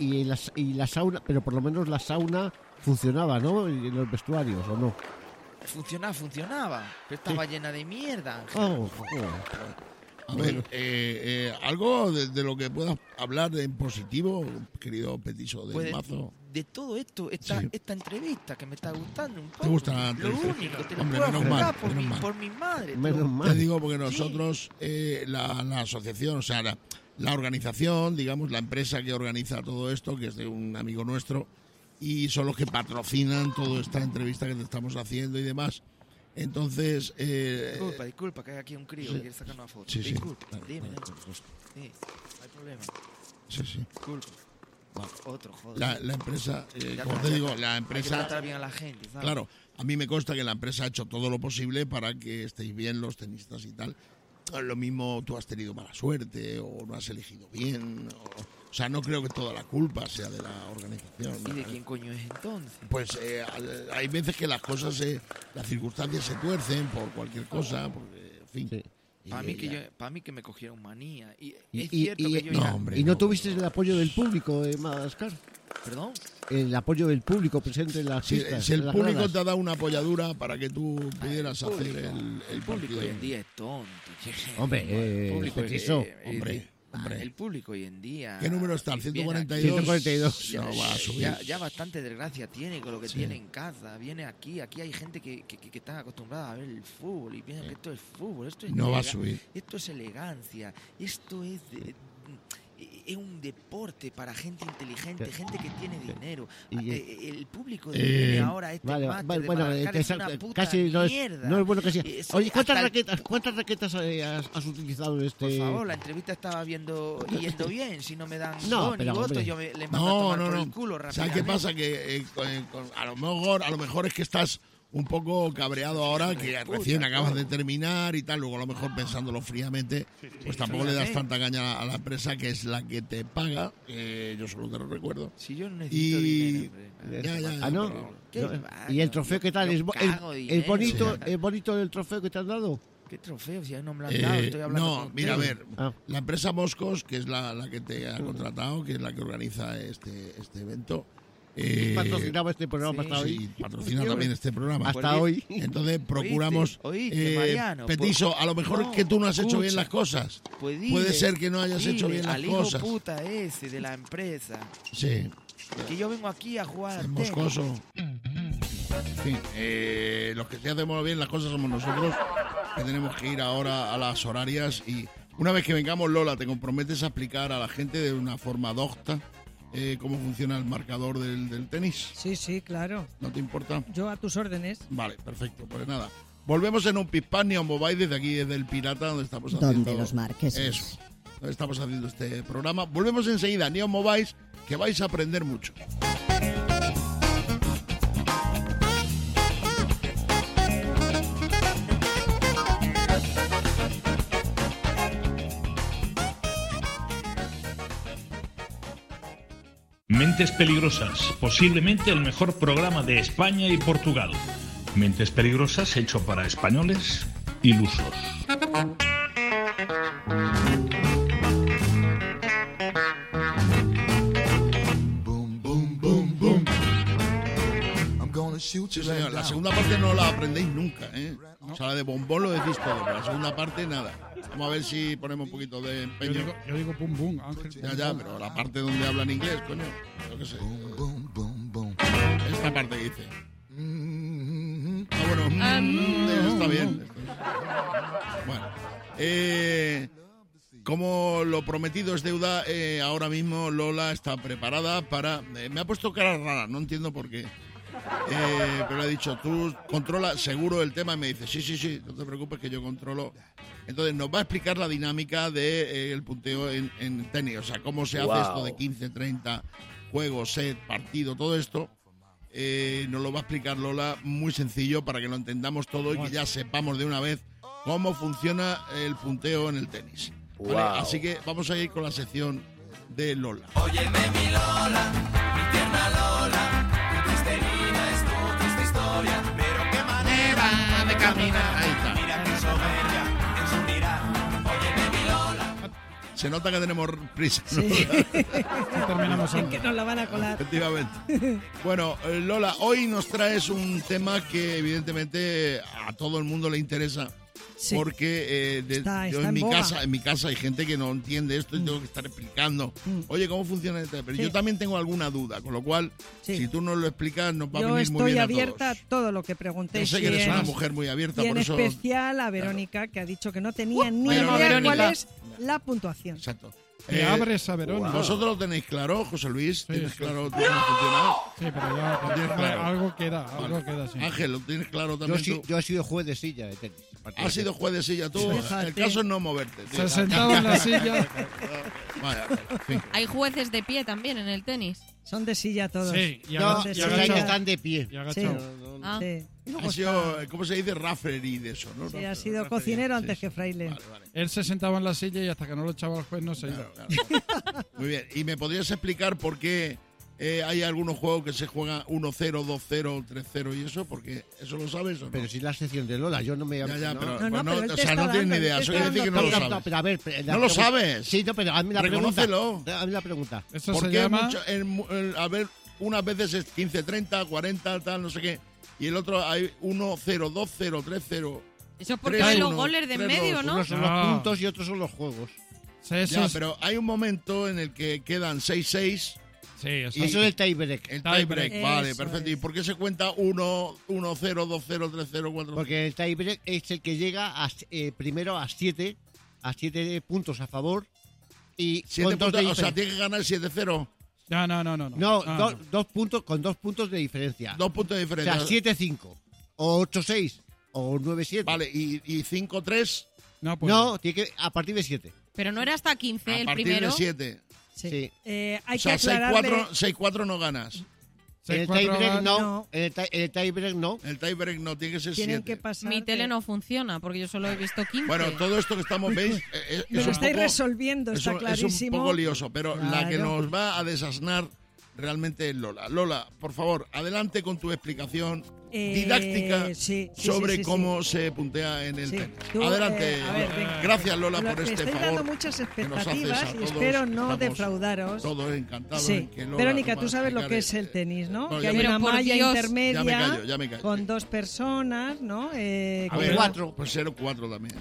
S4: y la sauna, pero por lo menos la sauna funcionaba, ¿no? En los vestuarios, ¿o no?
S11: Funcionaba, pero estaba llena de mierda,
S1: Ángel. A ver, algo de lo que puedas hablar en positivo, querido Petiso del Mazo.
S11: De todo esto, esta entrevista que me está gustando un poco.
S1: ¿Te gusta la entrevista?
S11: Lo único, te lo
S1: Hombre,
S11: puedo
S1: menos mal,
S11: por mi madre.
S4: Menos mal.
S1: Te digo porque nosotros, la asociación, o sea, la organización, digamos, la empresa que organiza todo esto, que es de un amigo nuestro, y son los que patrocinan toda esta entrevista que te estamos haciendo y demás. Entonces...
S11: Disculpa, que hay aquí un crío que quiere sacar una foto. Disculpa, dime. No hay problema.
S1: Sí.
S11: Disculpa. Otro, joder.
S1: La empresa, como te digo, la empresa...
S11: Hay que tratar bien a la gente, ¿sabes?
S1: Claro, a mí me consta que la empresa ha hecho todo lo posible para que estéis bien los tenistas y tal. Lo mismo tú has tenido mala suerte o no has elegido bien. O sea, no creo que toda la culpa sea de la organización.
S11: ¿Y de quién coño es entonces?
S1: Pues hay veces que las cosas, las circunstancias se tuercen por cualquier cosa, porque, en fin...
S4: Sí.
S11: Para mí que me cogieron manía. Y es cierto que yo...
S4: ¿Y no tuviste el apoyo del público, Madagascar?
S11: ¿Perdón?
S4: El apoyo del público presente en las pistas.
S1: Si el público te ha dado una aполladura para que tú pudieras hacer el
S11: público hoy en día es tonto.
S4: Hombre, Petiso.
S1: Hombre.
S11: El público hoy en día...
S1: ¿Qué número está? ¿El 142?
S11: No va a subir. Ya bastante desgracia tiene con lo que tiene en casa. Viene aquí hay gente que está acostumbrada a ver el fútbol y piensa que esto es fútbol. Esto es
S1: no va a subir.
S11: Esto es elegancia. Esto es un deporte para gente inteligente, gente que tiene dinero. El público de viene ahora a este máster es una puta mierda.
S4: No es bueno que sea. Oye, ¿cuántas raquetas has utilizado en este...?
S11: Por favor, la entrevista estaba yendo bien. Si no me dan votos, yo le mando a tomar por el culo rápidamente.
S1: ¿Sabes qué pasa? Que a lo mejor es que estás un poco cabreado ahora, que recién acabas de terminar y tal, luego a lo mejor pensándolo fríamente, pues tampoco le das tanta caña a la empresa, que es la que te paga, yo solo te lo recuerdo.
S11: Si yo no necesito dinero,
S4: ¿no? ¿Y el trofeo qué tal? ¿Es bonito el trofeo que te han dado?
S11: ¿Qué trofeo? Si no me lo han dado, estoy hablando con
S1: mira, a ver, la empresa Moscos, que es la que te ha contratado, que es la que organiza este evento,
S4: patrocinaba este programa hasta hoy.
S1: Sí, patrocina también este programa.
S4: Hasta hoy.
S1: Entonces procuramos...
S11: Mariano,
S1: Petiso, a lo mejor que tú no has hecho bien las cosas. Puede ser que no hayas hecho bien las cosas.
S11: Al hijo puta ese de la empresa.
S1: Sí.
S11: Que yo vengo aquí a jugar
S1: al Moscoso. En fin, los que sí hacemos bien las cosas somos nosotros, que tenemos que ir ahora a las horarias. Y una vez que vengamos, Lola, te comprometes a explicar a la gente de una forma docta cómo funciona el marcador del tenis.
S10: Sí, claro.
S1: ¿No te importa?
S10: Yo a tus órdenes.
S1: Vale, perfecto. Pues nada. Volvemos en un Pispán Neon Mobile desde aquí, desde el Pirata, donde estamos haciendo...
S12: Donde los marqueses.
S1: Eso. Donde estamos haciendo este programa. Volvemos enseguida, Neon Mobile, que vais a aprender mucho.
S2: Mentes Peligrosas, posiblemente el mejor programa de España y Portugal. Mentes Peligrosas hecho para españoles ilusos.
S1: Sí, señor. La segunda parte no la aprendéis nunca, ¿eh? O sea, la de bombón lo decís todo, pero la segunda parte nada. Vamos a ver si ponemos un poquito de empeño.
S9: Yo digo pum bum, Ángel.
S1: Ya, pero la parte donde hablan inglés, coño. Yo qué sé. Esta parte que dice. Está bien. Bueno. Como lo prometido es deuda, ahora mismo Lola está preparada para... me ha puesto cara rara, no entiendo por qué. Pero le he dicho, tú controla seguro el tema, y me dice, sí, no te preocupes que yo controlo. Entonces nos va a explicar la dinámica del punteo en tenis, o sea, cómo se hace esto de 15, 30 juegos, set, partido, todo esto. Nos lo va a explicar Lola muy sencillo para que lo entendamos todo y que ya sepamos de una vez cómo funciona el punteo en el tenis. ¿Vale? Así que vamos a ir con la sección de Lola.
S6: Óyeme mi Lola, mi tierna Lola, tu triste vida es tu triste historia, pero qué manera de caminar.
S1: Ahí está.
S6: Mira qué soberbia en su mirar. Óyeme mi Lola.
S1: Se nota que tenemos prisa.
S10: Sí.
S9: Terminamos
S10: Es que nos la van a colar.
S1: Efectivamente. Bueno, Lola, hoy nos traes un tema que evidentemente a todo el mundo le interesa.
S10: Sí.
S1: Porque
S10: Está
S1: yo
S10: en boga.
S1: en mi casa hay gente que no entiende esto y tengo que estar explicando. Oye, ¿cómo funciona esto? Pero
S10: Sí.
S1: yo también tengo alguna duda, con lo cual,
S10: Sí.
S1: si tú nos lo explicas, nos va a
S10: Yo
S1: venir muy
S10: estoy
S1: bien
S10: abierta
S1: a
S10: a
S1: todos.
S10: todo lo que
S1: Yo
S10: preguntéis.
S1: sé que eres
S10: y
S1: una
S10: en-
S1: mujer muy abierta,
S10: y
S1: por
S10: en
S1: eso...
S10: especial a Verónica, que ha dicho que no tenía ni
S1: Pero
S10: idea
S1: Verónica-
S10: cuál es la puntuación.
S1: Exacto.
S9: Te abres a Verónica.
S1: ¿Vosotros lo tenéis claro, José Luis? ¿Tienes
S9: sí.
S1: claro cómo funciona?
S9: Sí, pero ya
S1: Lo tienes claro.
S9: algo queda,
S1: Vale.
S9: algo queda, sí.
S1: Ángel, ¿lo tienes claro
S4: Yo,
S1: también tú?
S4: yo he sido juez de silla de tenis.
S1: Has sido juez de silla tú.
S10: Fíjate.
S1: El caso es no moverte. tío.
S9: Se sentaba en la silla.
S1: Vaya, en fin.
S7: Hay jueces de pie también en el tenis.
S10: Son de silla todos.
S9: Sí, y
S4: No,
S9: agacha-
S10: de
S9: y
S4: los
S10: silla.
S4: que
S9: agachado.
S4: están de pie.
S9: Y agachado.
S7: Ah.
S10: Sí.
S1: Ha sido, ¿cómo se dice? Referee de eso, ¿no?
S10: Sí, ha sido cocinero antes que fraile.
S1: Vale, vale.
S9: Él se sentaba en la silla y hasta que no lo echaba el juez no se iba.
S1: Claro. Muy bien. ¿Y me podrías explicar por qué hay algunos juegos que se juegan 1-0, 2-0, 3-0 y eso? Porque eso lo sabes o no.
S4: Pero si la sección de Lola, yo no me...
S1: Ya, pero,
S10: No,
S1: pues
S10: no, pero él
S1: o
S10: te
S1: sea,
S10: está
S1: no tienes ni
S10: dando,
S1: idea.
S10: él
S1: Eso
S10: te
S1: quiere
S10: está
S1: decir que no
S10: dando-
S1: lo
S4: No,
S1: sabes.
S4: pero a ver...
S1: ¿No lo sabes?
S4: Sí, no, pero hazme la
S1: Reconócelo.
S4: pregunta. Hazme la pregunta.
S9: Eso
S1: ¿Por
S9: se
S1: qué
S9: llama...
S1: a ver, unas veces es 15-30, 40, tal, no sé qué, y el otro hay 1-0, 2-0, 3-0.
S7: Eso es porque
S1: 3-1,
S7: hay los goles de en
S1: 3-2,
S7: medio, ¿no?
S4: Unos son
S9: No.
S4: los puntos y otros son los juegos.
S9: Sí, eso
S1: Ya,
S9: es-
S1: pero hay un momento en el que quedan 6-6
S9: sí, eso
S4: Y eso es el tiebreak.
S1: el
S9: Tiebreak.
S1: tiebreak. Vale,
S10: Eso
S1: perfecto.
S10: es.
S1: ¿Y por qué se cuenta 1-0, 2-0, 3-0, 4-0?
S4: Porque el tiebreak es el que llega primero a 7 puntos a favor y
S1: 7
S4: con 2 de
S1: puntos, o sea,
S4: diferencia.
S1: tiene que ganar 7-0.
S9: No.
S4: No,
S9: Ah,
S4: dos puntos con 2 puntos de diferencia.
S1: 2 puntos de
S4: O
S1: diferencia.
S4: sea, 7-5 o 8-6 o 9-7.
S1: Vale, y 5-3
S9: No, pues,
S4: No, tiene que a partir de 7.
S7: Pero no era hasta 15
S1: a
S7: el
S1: partir
S7: primero.
S1: de 7.
S10: Sí.
S4: Sí.
S10: Hay
S1: O sea,
S10: que aclararle...
S1: 6-4 no ganas.
S4: En el
S9: 6-4
S4: tiebreak no.
S10: no.
S4: En el tiebreak no.
S1: El tiebreak no, tiene que ser 7.
S10: Tienen que pasar...
S7: Mi tele no funciona porque yo solo he visto 15.
S1: Bueno, todo esto que estamos, ¿veis?
S10: Me
S1: Es
S10: lo
S1: un
S10: estáis
S1: poco-
S10: resolviendo, está
S1: es
S10: clarísimo.
S1: un poco lioso, pero la que
S10: Claro.
S1: nos va a desasnar realmente es Lola. Lola, por favor, adelante con tu explicación didáctica
S10: sí,
S1: sobre
S10: sí.
S1: cómo se puntea en el
S10: Sí.
S1: tenis.
S10: Tú,
S1: Adelante.
S10: a ver,
S1: Lola.
S10: venga.
S1: Gracias, Lola,
S10: Lo
S1: por
S10: que
S1: este
S10: estáis
S1: favor.
S10: dando muchas
S1: que nos haces a
S10: expectativas y
S1: todos.
S10: espero no
S1: Estamos
S10: defraudaros.
S1: Todos encantados.
S10: Sí,
S1: en que Lola
S10: Verónica,
S1: nos va
S10: tú
S1: a
S10: sabes lo
S1: explicar
S10: que es el tenis, ¿no?
S1: Bueno,
S10: que
S1: ya
S10: hay
S1: me-
S10: una
S7: Pero por
S10: malla
S7: Dios.
S10: intermedia
S1: Ya me callo.
S10: con 2 personas, ¿no?
S1: A
S10: Que
S1: ver,
S4: cuatro.
S1: Pues 0-4 también.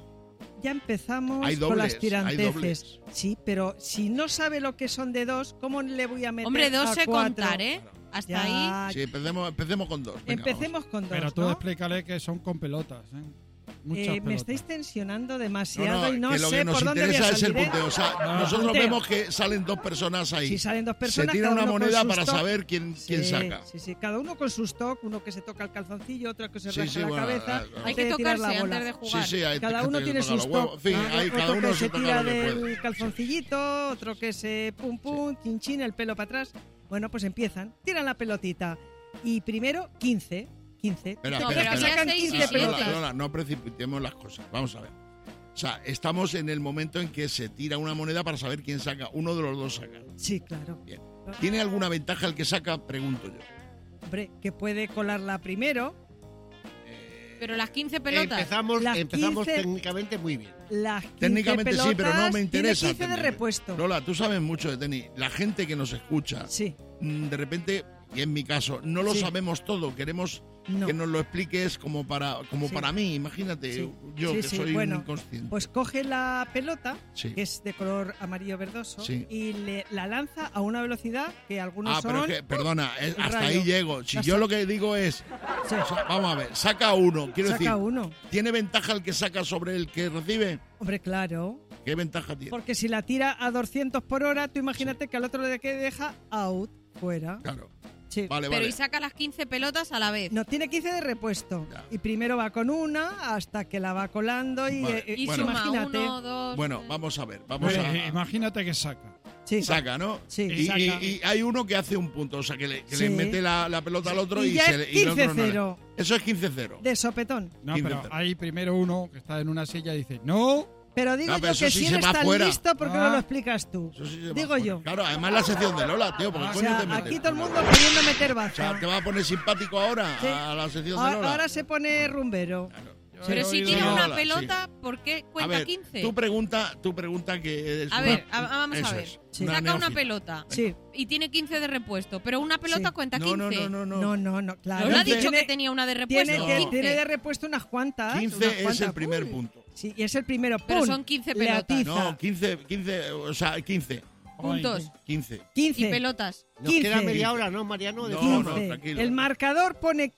S10: ya empezamos
S1: Hay
S10: con las
S1: dobles, hay
S10: tiranteces.
S1: dobles.
S10: Sí, pero si no sabe lo que son de 2, ¿cómo le voy a meter
S7: Hombre, 2
S10: a
S7: sé
S10: 4?
S7: contar, ¿eh? Hasta
S10: Ya,
S7: ahí.
S1: Sí, empecemos con 2.
S10: empecemos con 2,
S9: Pero tú
S10: ¿no?
S9: explícale que son con pelotas. ¿eh? Muchas
S10: me estáis tensionando demasiado
S1: No,
S10: y no
S1: que lo
S10: sé
S1: que nos
S10: por dónde voy a
S1: interesa es el
S10: salir, ¿eh?
S1: punteo. O sea, nosotros
S10: Punteo.
S1: vemos que salen dos personas ahí.
S10: Si salen dos personas,
S1: se tira
S10: cada
S1: una
S10: uno con
S1: moneda
S10: sus
S1: para
S10: toc.
S1: saber quién saca.
S10: Sí, cada uno con sus toques, uno que se toca el calzoncillo, otro que se
S1: Sí,
S10: rasca
S1: sí,
S10: la
S1: bueno,
S10: cabeza.
S7: Hay que
S10: de tirar
S7: tocarse
S10: la bola.
S7: antes de jugar.
S1: Sí, hay
S10: Cada
S1: gente
S10: uno
S1: que
S10: tiene
S1: toca los
S10: sus
S1: huevos.
S10: toques.
S1: En fin, hay cada
S10: Otro
S1: uno
S10: que
S1: se
S10: se
S1: toca
S10: tira
S1: lo que
S10: del
S1: puede.
S10: calzoncillito, otro que se pum pum, chinchín, el pelo para atrás. Bueno, pues empiezan, tiran la pelotita. Y primero 15.
S1: Espera,
S10: ¿Te
S7: No,
S10: crees
S7: pero
S10: que
S7: había
S10: sacan
S7: 6 y
S10: 15
S7: 7.
S10: pelotas?
S1: Lola, no precipitemos las cosas. Vamos a ver. O sea, estamos en el momento en que se tira una moneda para saber quién saca. Uno de los dos saca.
S10: Sí, claro.
S1: Bien. ¿Tiene alguna ventaja el que saca? Pregunto yo.
S10: Hombre, que puede colarla primero.
S7: Pero las 15 pelotas.
S4: Empezamos
S10: Las 15
S4: técnicamente muy bien.
S10: Las 15
S1: Técnicamente sí, pero no me
S10: pelotas,
S1: interesa.
S10: Tiene 15 de
S1: tener.
S10: repuesto.
S1: Lola, tú sabes mucho de tenis. La gente que nos escucha,
S10: Sí.
S1: de repente, y en mi caso, no lo
S10: Sí.
S1: sabemos todo. Queremos
S10: No.
S1: que nos lo expliques como para
S10: Sí.
S1: mí. Imagínate,
S10: Sí.
S1: yo
S10: Sí,
S1: que
S10: sí,
S1: soy
S10: bueno,
S1: un inconsciente.
S10: Pues coge la pelota,
S1: Sí.
S10: que es de color amarillo verdoso,
S1: Sí.
S10: y la lanza a una velocidad que algunos
S1: pero
S10: son...
S1: es que, perdona, hasta
S10: rayo.
S1: ahí llego. Si
S10: Ya
S1: yo
S10: está.
S1: lo que digo es,
S10: Sí.
S1: o sea, vamos a ver, saca uno. Quiero
S10: Saca
S1: decir,
S10: uno.
S1: ¿tiene ventaja el que saca sobre el que recibe?
S10: Hombre, claro.
S1: ¿Qué ventaja tiene?
S10: Porque si la tira a 200 por hora, tú imagínate que al otro le deja out, fuera.
S1: Claro.
S10: Sí.
S1: Vale,
S7: Pero
S1: vale.
S7: y saca las 15 pelotas a la vez.
S10: No, tiene 15 de repuesto.
S1: Ya.
S10: Y primero va con una hasta que la va colando y,
S1: Vale.
S7: Y
S1: Bueno.
S7: suma
S10: imagínate.
S7: 1, 2...
S1: Bueno, vamos a ver. Vamos
S9: Pues,
S1: a.
S9: imagínate que saca.
S10: Sí.
S1: Saca, ¿no?
S10: Sí,
S1: y,
S10: saca.
S1: y hay uno que hace un punto, o sea, que le
S10: Sí.
S1: mete la pelota al otro
S10: Y
S1: y,
S10: ya
S1: se
S10: es
S1: le- y el otro no le-
S10: 15-0.
S1: Eso es 15-0.
S10: De sopetón.
S9: No,
S1: 15
S9: pero
S1: pelotas.
S9: hay primero uno que está en una silla y dice, no,
S10: Pero digo
S1: No, pero
S10: yo
S1: eso
S10: que
S1: sí
S10: si
S1: se
S10: eres
S1: va
S10: tan
S1: fuera.
S10: listo, ¿por qué no
S9: Ah.
S10: lo explicas tú?
S1: Eso sí se va
S10: Digo
S1: fuera.
S10: yo.
S1: Claro, además la sección de Lola, tío, porque
S10: O
S1: coño
S10: sea,
S1: te metes.
S10: aquí todo el mundo queriendo meter
S1: O sea,
S10: baza.
S1: te va a poner simpático ahora
S10: Sí.
S1: a la sección de Lola.
S10: Ahora se pone rumbero.
S7: Pero
S1: he
S7: si
S1: oído
S7: tira
S1: Lola,
S7: una
S1: sí.
S7: pelota, ¿por qué
S1: A
S7: cuenta
S1: ver,
S7: 15?
S1: tu pregunta que es
S7: A
S1: una-
S7: ver, vamos
S1: eso
S7: a ver.
S1: es,
S10: Sí.
S1: una
S7: Saca una
S1: neófita.
S7: pelota
S10: Sí.
S7: y tiene 15 de repuesto, pero una pelota
S10: Sí.
S7: cuenta
S1: No,
S7: 15.
S1: no.
S10: Claro.
S7: Lola ha
S1: Quince.
S7: dicho que tenía una de repuesto.
S10: Tiene,
S1: No.
S10: que-
S7: 15.
S10: tiene de repuesto unas cuantas.
S1: 15
S10: unas
S1: es
S10: cuantas.
S1: el primer
S10: Uy.
S1: punto.
S10: Sí, y es el primero.
S7: Pero
S10: ¡pum!
S7: son 15
S10: Le
S7: pelotas.
S10: atiza.
S1: No, 15, o sea, 15.
S7: Puntos
S1: 15.
S10: 15.
S7: y pelotas.
S4: Nos
S10: 15.
S4: queda media hora, ¿no, Mariano? De
S1: No,
S10: 15.
S1: tranquilo.
S10: El marcador pone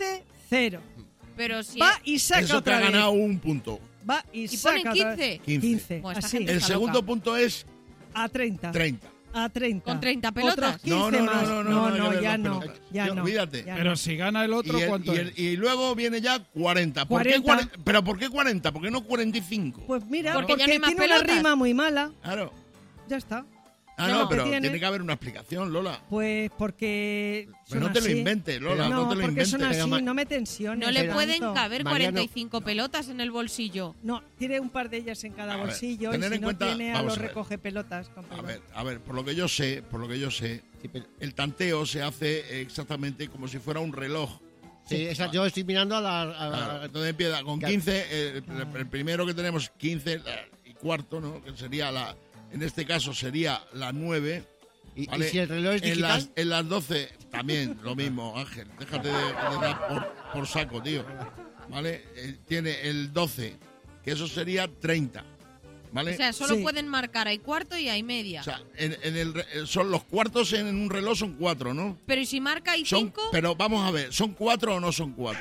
S10: 15-0.
S7: Pero si
S10: Va y saca
S1: Eso te
S10: otra
S1: ha
S10: vez.
S1: ganado un punto.
S10: Va y,
S7: y
S10: saca
S7: ponen
S10: otra vez.
S7: 15.
S1: 15.
S7: Bueno, esta
S10: así.
S7: gente
S1: El
S7: está
S1: segundo
S7: loca.
S1: punto es
S10: A 30.
S1: 30.
S10: A 30.
S7: Con 30 pelotas.
S10: Otros 15
S1: No, no,
S10: más.
S1: no, no, no, hay que ver
S10: ya
S1: las
S10: no.
S1: pelotas.
S10: Ya
S1: Yo,
S10: no.
S1: olvídate.
S10: ya
S9: pero
S10: no.
S9: si gana el otro, ¿cuánto es?
S1: y luego viene ya 40. ¿Por qué
S10: 40?
S1: ¿Pero por qué 40? ¿Por qué no 45?
S10: Pues mira,
S7: Porque
S10: porque,
S7: ya no hay más
S10: tiene una
S7: pelotas.
S10: rima muy mala.
S1: Claro.
S10: Ya está.
S1: Ah,
S7: No,
S1: no, pero
S10: tiene-
S1: tiene que haber una explicación, Lola.
S10: Pues porque.
S1: Pero
S10: son
S1: no te lo
S10: así.
S1: inventes, Lola, no te lo
S10: porque son
S1: inventes.
S10: así,
S4: Pero
S10: no me tensiones.
S7: No le
S10: tanto.
S7: pueden caber
S4: Mariano-
S7: 45 pelotas en el bolsillo.
S10: No, tiene un par de ellas en cada
S1: A ver,
S10: bolsillo y
S1: tener
S10: si
S1: en
S10: no
S1: cuenta-
S10: tiene a
S1: vamos
S10: los
S1: a ver.
S10: recoge pelotas. con pelota.
S1: A ver, por lo que yo sé,
S4: Sí, pero-
S1: el tanteo se hace exactamente como si fuera un reloj.
S4: sí, yo estoy mirando a la...
S1: Claro, entonces empieza con 15, el primero que tenemos 15 y cuarto, ¿no? Que sería en este caso sería la 9.
S4: y
S1: ¿vale?
S4: si el reloj es
S1: en
S4: digital...
S1: las 12 también lo mismo, Ángel. Déjate de dar por saco, tío. ¿Vale? Tiene el 12, que eso sería 30. ¿Vale?
S7: O sea, solo
S10: Sí.
S7: pueden marcar hay cuarto y hay media.
S1: O sea, son los cuartos en un reloj son 4, ¿no?
S7: Pero ¿y si marca hay
S1: Son,
S7: 5?
S1: pero vamos a ver, ¿son 4 o no son 4?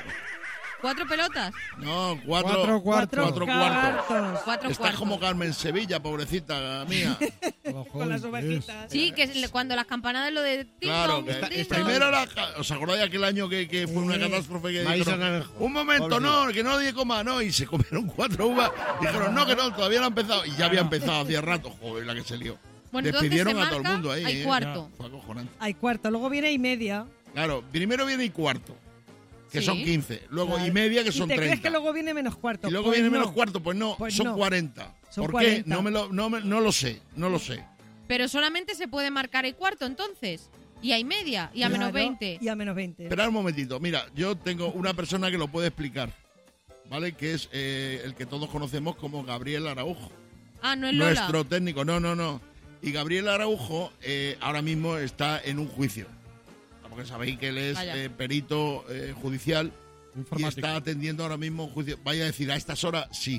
S7: 4 pelotas.
S1: No, 4
S9: Cuatro cuartos.
S1: cuatro cuartos.
S10: cuartos.
S7: 4
S1: Estás
S7: cuartos.
S1: como Carmen Sevilla, pobrecita mía.
S10: Con las ovejitas.
S7: Sí, que cuando las campanadas lo de... ding
S1: Claro,
S7: dong,
S1: que
S7: ding dong.
S1: primero ¿os acordáis de aquel año que fue una catástrofe que
S4: Maíz
S1: dijeron,
S4: naranjo.
S1: un momento, no, que no nadie coma, no, y se comieron 4 uvas, dijeron, no, que no, todavía no ha empezado, y ya había empezado hacía rato, joder, la que se lió.
S7: Bueno, entonces
S1: Despidieron
S7: se
S1: a todo el
S7: marca,
S1: mundo ahí,
S7: hay cuarto.
S1: Fue acojonante.
S10: Hay cuarto, luego viene y media.
S1: Claro, primero viene y cuarto, que
S7: Sí.
S1: son 15, luego
S10: Claro.
S1: y media, que
S10: ¿Y
S1: son
S10: te
S1: 30.
S10: crees que luego viene menos cuarto?
S1: Y luego
S10: Pues
S1: viene
S10: no.
S1: menos cuarto, pues no,
S10: Pues
S1: son
S10: no.
S1: 40.
S10: Son
S1: ¿Por
S10: 40.
S1: qué? No lo sé, no lo sé.
S7: Pero solamente se puede marcar hay cuarto entonces. Y hay media. Y a menos
S10: Claro,
S7: 20.
S10: Y a menos 20.
S1: Esperad un momentito. Mira, yo tengo una persona que lo puede explicar, ¿vale? Que es el que todos conocemos como Gabriel Araujo.
S7: Ah, no es Lola.
S1: Nuestro técnico. No. Y Gabriel Araujo ahora mismo está en un juicio. Porque sabéis que él es
S7: Vaya.
S1: perito judicial y
S9: Informático.
S1: está atendiendo ahora mismo un juicio. Vaya a decir, a estas horas sí.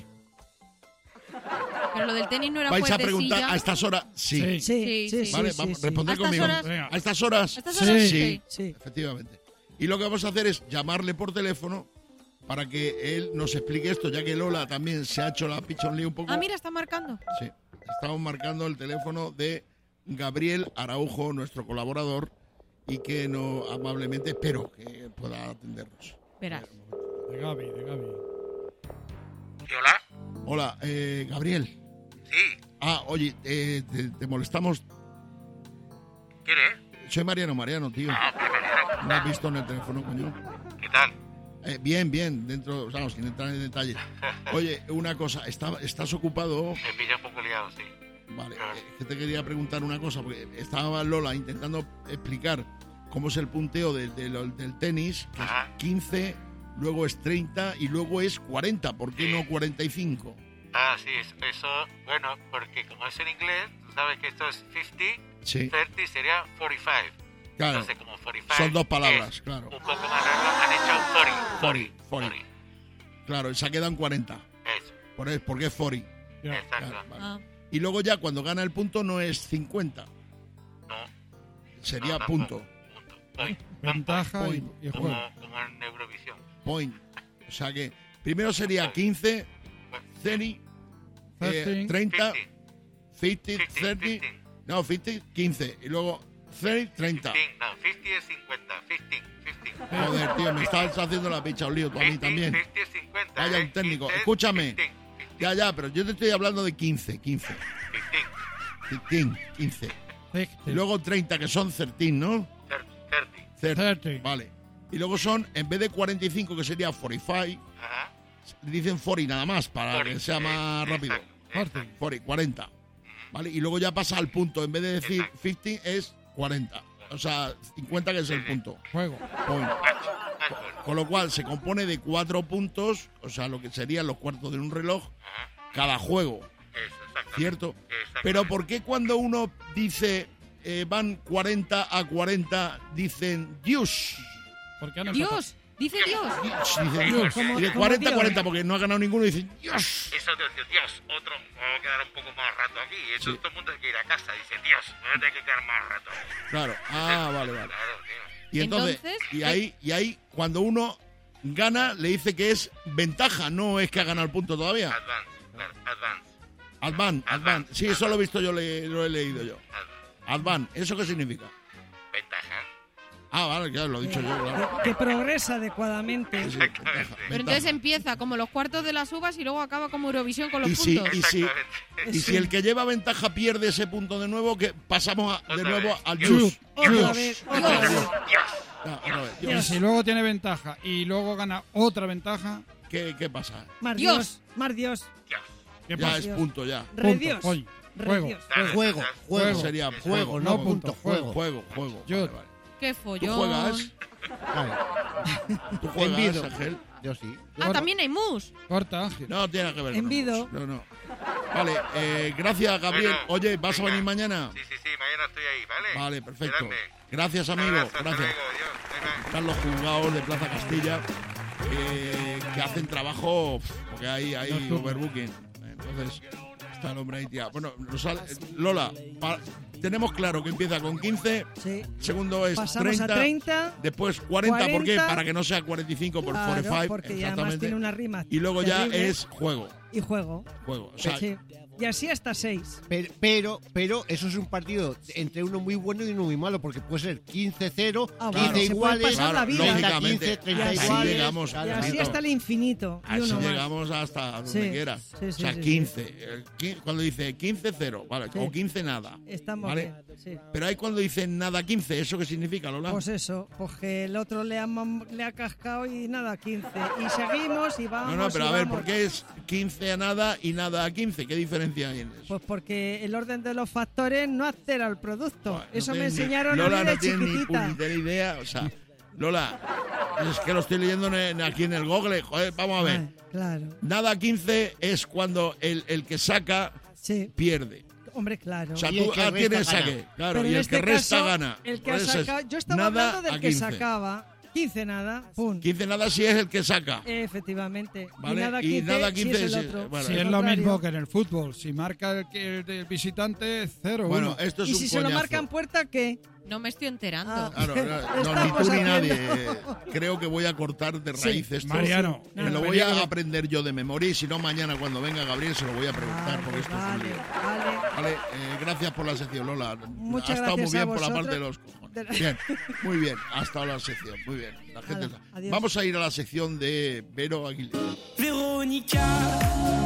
S7: Pero lo del tenis no era
S1: Vais
S7: juez
S1: a
S7: de
S1: preguntar,
S7: silla.
S1: a estas horas sí.
S9: Sí.
S10: Sí,
S7: Sí,
S10: sí,
S1: ¿Vale?
S10: sí,
S1: Vamos,
S10: sí,
S1: responded
S7: ¿A estas
S1: conmigo.
S7: horas?
S9: Venga.
S1: ¿A estas horas?
S7: ¿A estas horas?
S1: Sí.
S10: sí.
S1: Efectivamente. Y lo que vamos a hacer es llamarle por teléfono para que él nos explique esto, ya que Lola también se ha hecho la pichonlía un poco.
S7: Ah, mira, está marcando.
S1: Sí, estamos marcando el teléfono de Gabriel Araujo, nuestro colaborador, y que no amablemente espero que pueda atendernos.
S7: Verás.
S9: De Gaby.
S12: ¿Y hola?
S1: Hola, Gabriel.
S12: Sí.
S1: Oye, te molestamos.
S12: ¿Quién es?
S1: Soy Mariano, tío.
S12: Mariano.
S1: ¿Me has visto en el teléfono, coño?
S12: ¿Qué tal?
S1: Bien, dentro, vamos, sin entrar en detalle. Oye, una cosa, ¿estás ocupado?
S12: Me pilla un poco liado, sí.
S1: Vale, que te quería preguntar una cosa, porque estaba Lola intentando explicar cómo es el punteo del tenis, que es 15, luego es 30 y luego es 40, ¿por qué no 45?
S12: Sí, eso, bueno, porque como es en inglés, tú sabes que esto es 50,
S1: Sí.
S12: 30 sería 45.
S1: Claro,
S12: Entonces, como 45
S1: son dos palabras,
S12: es
S1: claro.
S12: un poco más largo, han hecho 40.
S1: Claro, se quedan 40.
S12: Eso.
S1: Porque es 40.
S12: Exacto.
S1: Claro, vale. Y luego ya cuando gana el punto no es 50.
S12: No.
S1: Sería
S12: No,
S1: punto.
S9: Ventaja
S1: Point.
S9: y juego.
S12: Como en Eurovisión.
S1: Point. O sea que primero sería 15, 30, 30, 50, 30. No, 50, 15. Y luego 30.
S12: 15, no, 50 es 50. 15.
S1: Joder, tío, me estás haciendo la picha un lío tú a mí también.
S12: 50 es 50.
S1: Vaya un técnico.
S12: 15,
S1: Escúchame.
S12: 15.
S1: Ya, pero yo te estoy hablando de 15. 15. Y luego 30, que son 13, ¿no? 30. Vale. Y luego son, en vez de 45, que sería 45, dicen 40 nada más, para
S12: 40,
S1: que sea más rápido.
S12: Exacto.
S1: 40. ¿Vale? Y luego ya pasa al punto. En vez de decir 50, es 40. O sea, 50 que es el punto.
S9: Juego.
S1: Point. Con lo cual se compone de 4 puntos, o sea, lo que serían los cuartos de un reloj, cada juego. ¿Cierto? Pero ¿por qué cuando uno dice van 40 a 40 dicen Dios?
S7: Dios, dice Dios.
S1: Dicen Dios. Y de 40 a 40 porque no ha ganado ninguno y dicen Dios.
S12: Eso de Dios, otro, vamos a quedar un poco más rato aquí. Entonces todo el mundo hay que ir a casa. Dice, Dios, voy a tener que quedar más rato aquí.
S1: Claro. Vale.
S12: Claro, tío.
S1: Y entonces, y ahí cuando uno gana le dice que es ventaja, no es que ha ganado el punto todavía. Advance. Sí, eso lo he visto yo, lo he leído yo. Advance. ¿Eso qué significa?
S12: Ventaja.
S1: Vale, claro, lo he dicho yo, claro.
S10: Que progresa adecuadamente.
S7: Pero entonces empieza como los cuartos de las uvas y luego acaba como Eurovisión con los
S1: Y
S7: puntos.
S1: si el que lleva ventaja pierde ese punto de nuevo, que pasamos de nuevo al
S9: Dios.
S10: Otra vez.
S9: Y si luego tiene ventaja y luego gana otra ventaja,
S1: ¿qué pasa?
S10: Más Dios.
S9: ¿qué
S1: Ya
S9: pasa?
S1: es punto ya.
S10: Re Dios.
S9: Coño.
S10: Re
S9: Juego.
S10: Dios.
S1: Sería
S9: Juego, no punto.
S1: Juego.
S9: Yo.
S1: Vale.
S7: Qué
S1: ¿Tú
S7: follón.
S1: juegas? ¿Tú juegas,
S4: Envido.
S1: Ángel?
S4: Yo sí.
S7: También hay mus.
S9: Corta, Ángel.
S1: No tiene nada que ver con
S10: Envido.
S1: nosotros. No. Vale, gracias, Gabriel.
S12: Bueno,
S1: Oye, ¿vas a
S12: venga.
S1: venir mañana?
S12: Sí, mañana estoy ahí, ¿vale?
S1: Vale, perfecto.
S12: Esperadme.
S1: Gracias, amigo.
S12: Un abrazo, hasta
S1: Gracias.
S12: luego, adiós. Venga.
S1: Están los juzgados de Plaza Castilla que hacen trabajo porque hay overbooking. Entonces, está el hombre ahí tirado. Bueno, Lola, tenemos claro que empieza con 15,
S10: Sí.
S1: segundo es
S10: Pasamos
S1: 30,
S10: a 30.
S1: después 40, ¿por qué?
S10: 40.
S1: Para que no sea 45 por
S10: Claro,
S1: 45,
S10: porque ya además
S1: exactamente.
S10: tiene una rima.
S1: Y luego ya
S10: terrible.
S1: es juego.
S10: Y juego.
S1: O sea,
S10: Sí. Y así hasta 6.
S4: Pero eso es un partido entre uno muy bueno y uno muy malo, porque puede ser 15-0,
S10: Ah,
S4: 15
S10: bueno, se puede
S4: iguales,
S10: pasar la vida.
S1: lógicamente.
S4: 30,
S10: Y así
S4: iguales.
S1: llegamos,
S10: Y así
S1: Carlito.
S10: hasta el infinito. Y
S1: Así
S10: uno más.
S1: llegamos hasta donde
S10: Sí,
S1: quieras.
S10: sí,
S1: O sea,
S10: sí,
S1: 15. Cuando dice 15-0, vale,
S10: Sí.
S1: o 15 nada.
S10: Estamos
S1: ¿vale?
S10: bien. Sí.
S1: Pero hay cuando dicen nada 15, ¿eso qué significa, Lola?
S10: Pues eso, pues que el otro le ha cascado y nada, 15. Y seguimos y vamos.
S1: no, pero
S10: y
S1: a ver,
S10: vamos.
S1: ¿por qué es 15 a nada y nada a 15? ¿Qué diferencia hay en eso?
S10: Pues porque el orden de los factores no altera el producto.
S1: No
S10: eso me
S1: tiene ni-
S10: enseñaron a
S1: Lola
S10: mí de
S1: no tiene ni
S10: chiquitita.
S1: puñetera idea. O sea, Lola, es que lo estoy leyendo aquí en el Google. Joder, vamos a ver.
S10: Claro.
S1: Nada 15 es cuando el que saca
S10: Sí.
S1: pierde.
S10: Hombre, claro.
S1: O sea,
S4: Y el
S1: tú
S4: que resta
S1: tienes
S4: gana.
S1: saque. Claro,
S10: Pero
S1: y
S10: en
S1: el
S10: este
S1: que resta
S10: caso,
S1: gana.
S10: El que ha
S1: Entonces es
S10: sacado, yo estaba
S1: nada
S10: hablando del
S1: a
S10: que
S1: 15.
S10: sacaba. 15 nada, pum.
S1: 15 nada si es el que saca.
S10: Efectivamente.
S1: ¿Vale?
S10: Y nada
S1: Y
S10: 15,
S1: nada
S10: si
S1: 15
S10: es el
S1: si-
S10: otro.
S1: bueno,
S9: Si
S1: al
S9: es lo
S10: contrario.
S9: mismo que en el fútbol, si marca el visitante, 0-1.
S1: Bueno, esto es
S10: Y
S1: un
S10: si se lo
S1: coñazo.
S10: marcan puerta, ¿qué?
S7: No me estoy enterando.
S1: Claro, no, ni tú ni nadie. Creo que voy a cortar de raíz esto.
S9: Mariano.
S1: Me lo voy a aprender yo de memoria y si no, mañana cuando venga Gabriel se lo voy a preguntar porque esto es un lío. Vale, gracias por la sección, Lola.
S10: Muchas
S1: ha estado muy
S10: gracias a
S1: bien por la parte de
S10: vosotros.
S1: los cojones. Bien, muy bien. Ha estado la sección, muy bien. La gente
S10: Hala, adiós.
S1: Vamos a ir a la sección de Vero Aguilera.
S6: Verónica.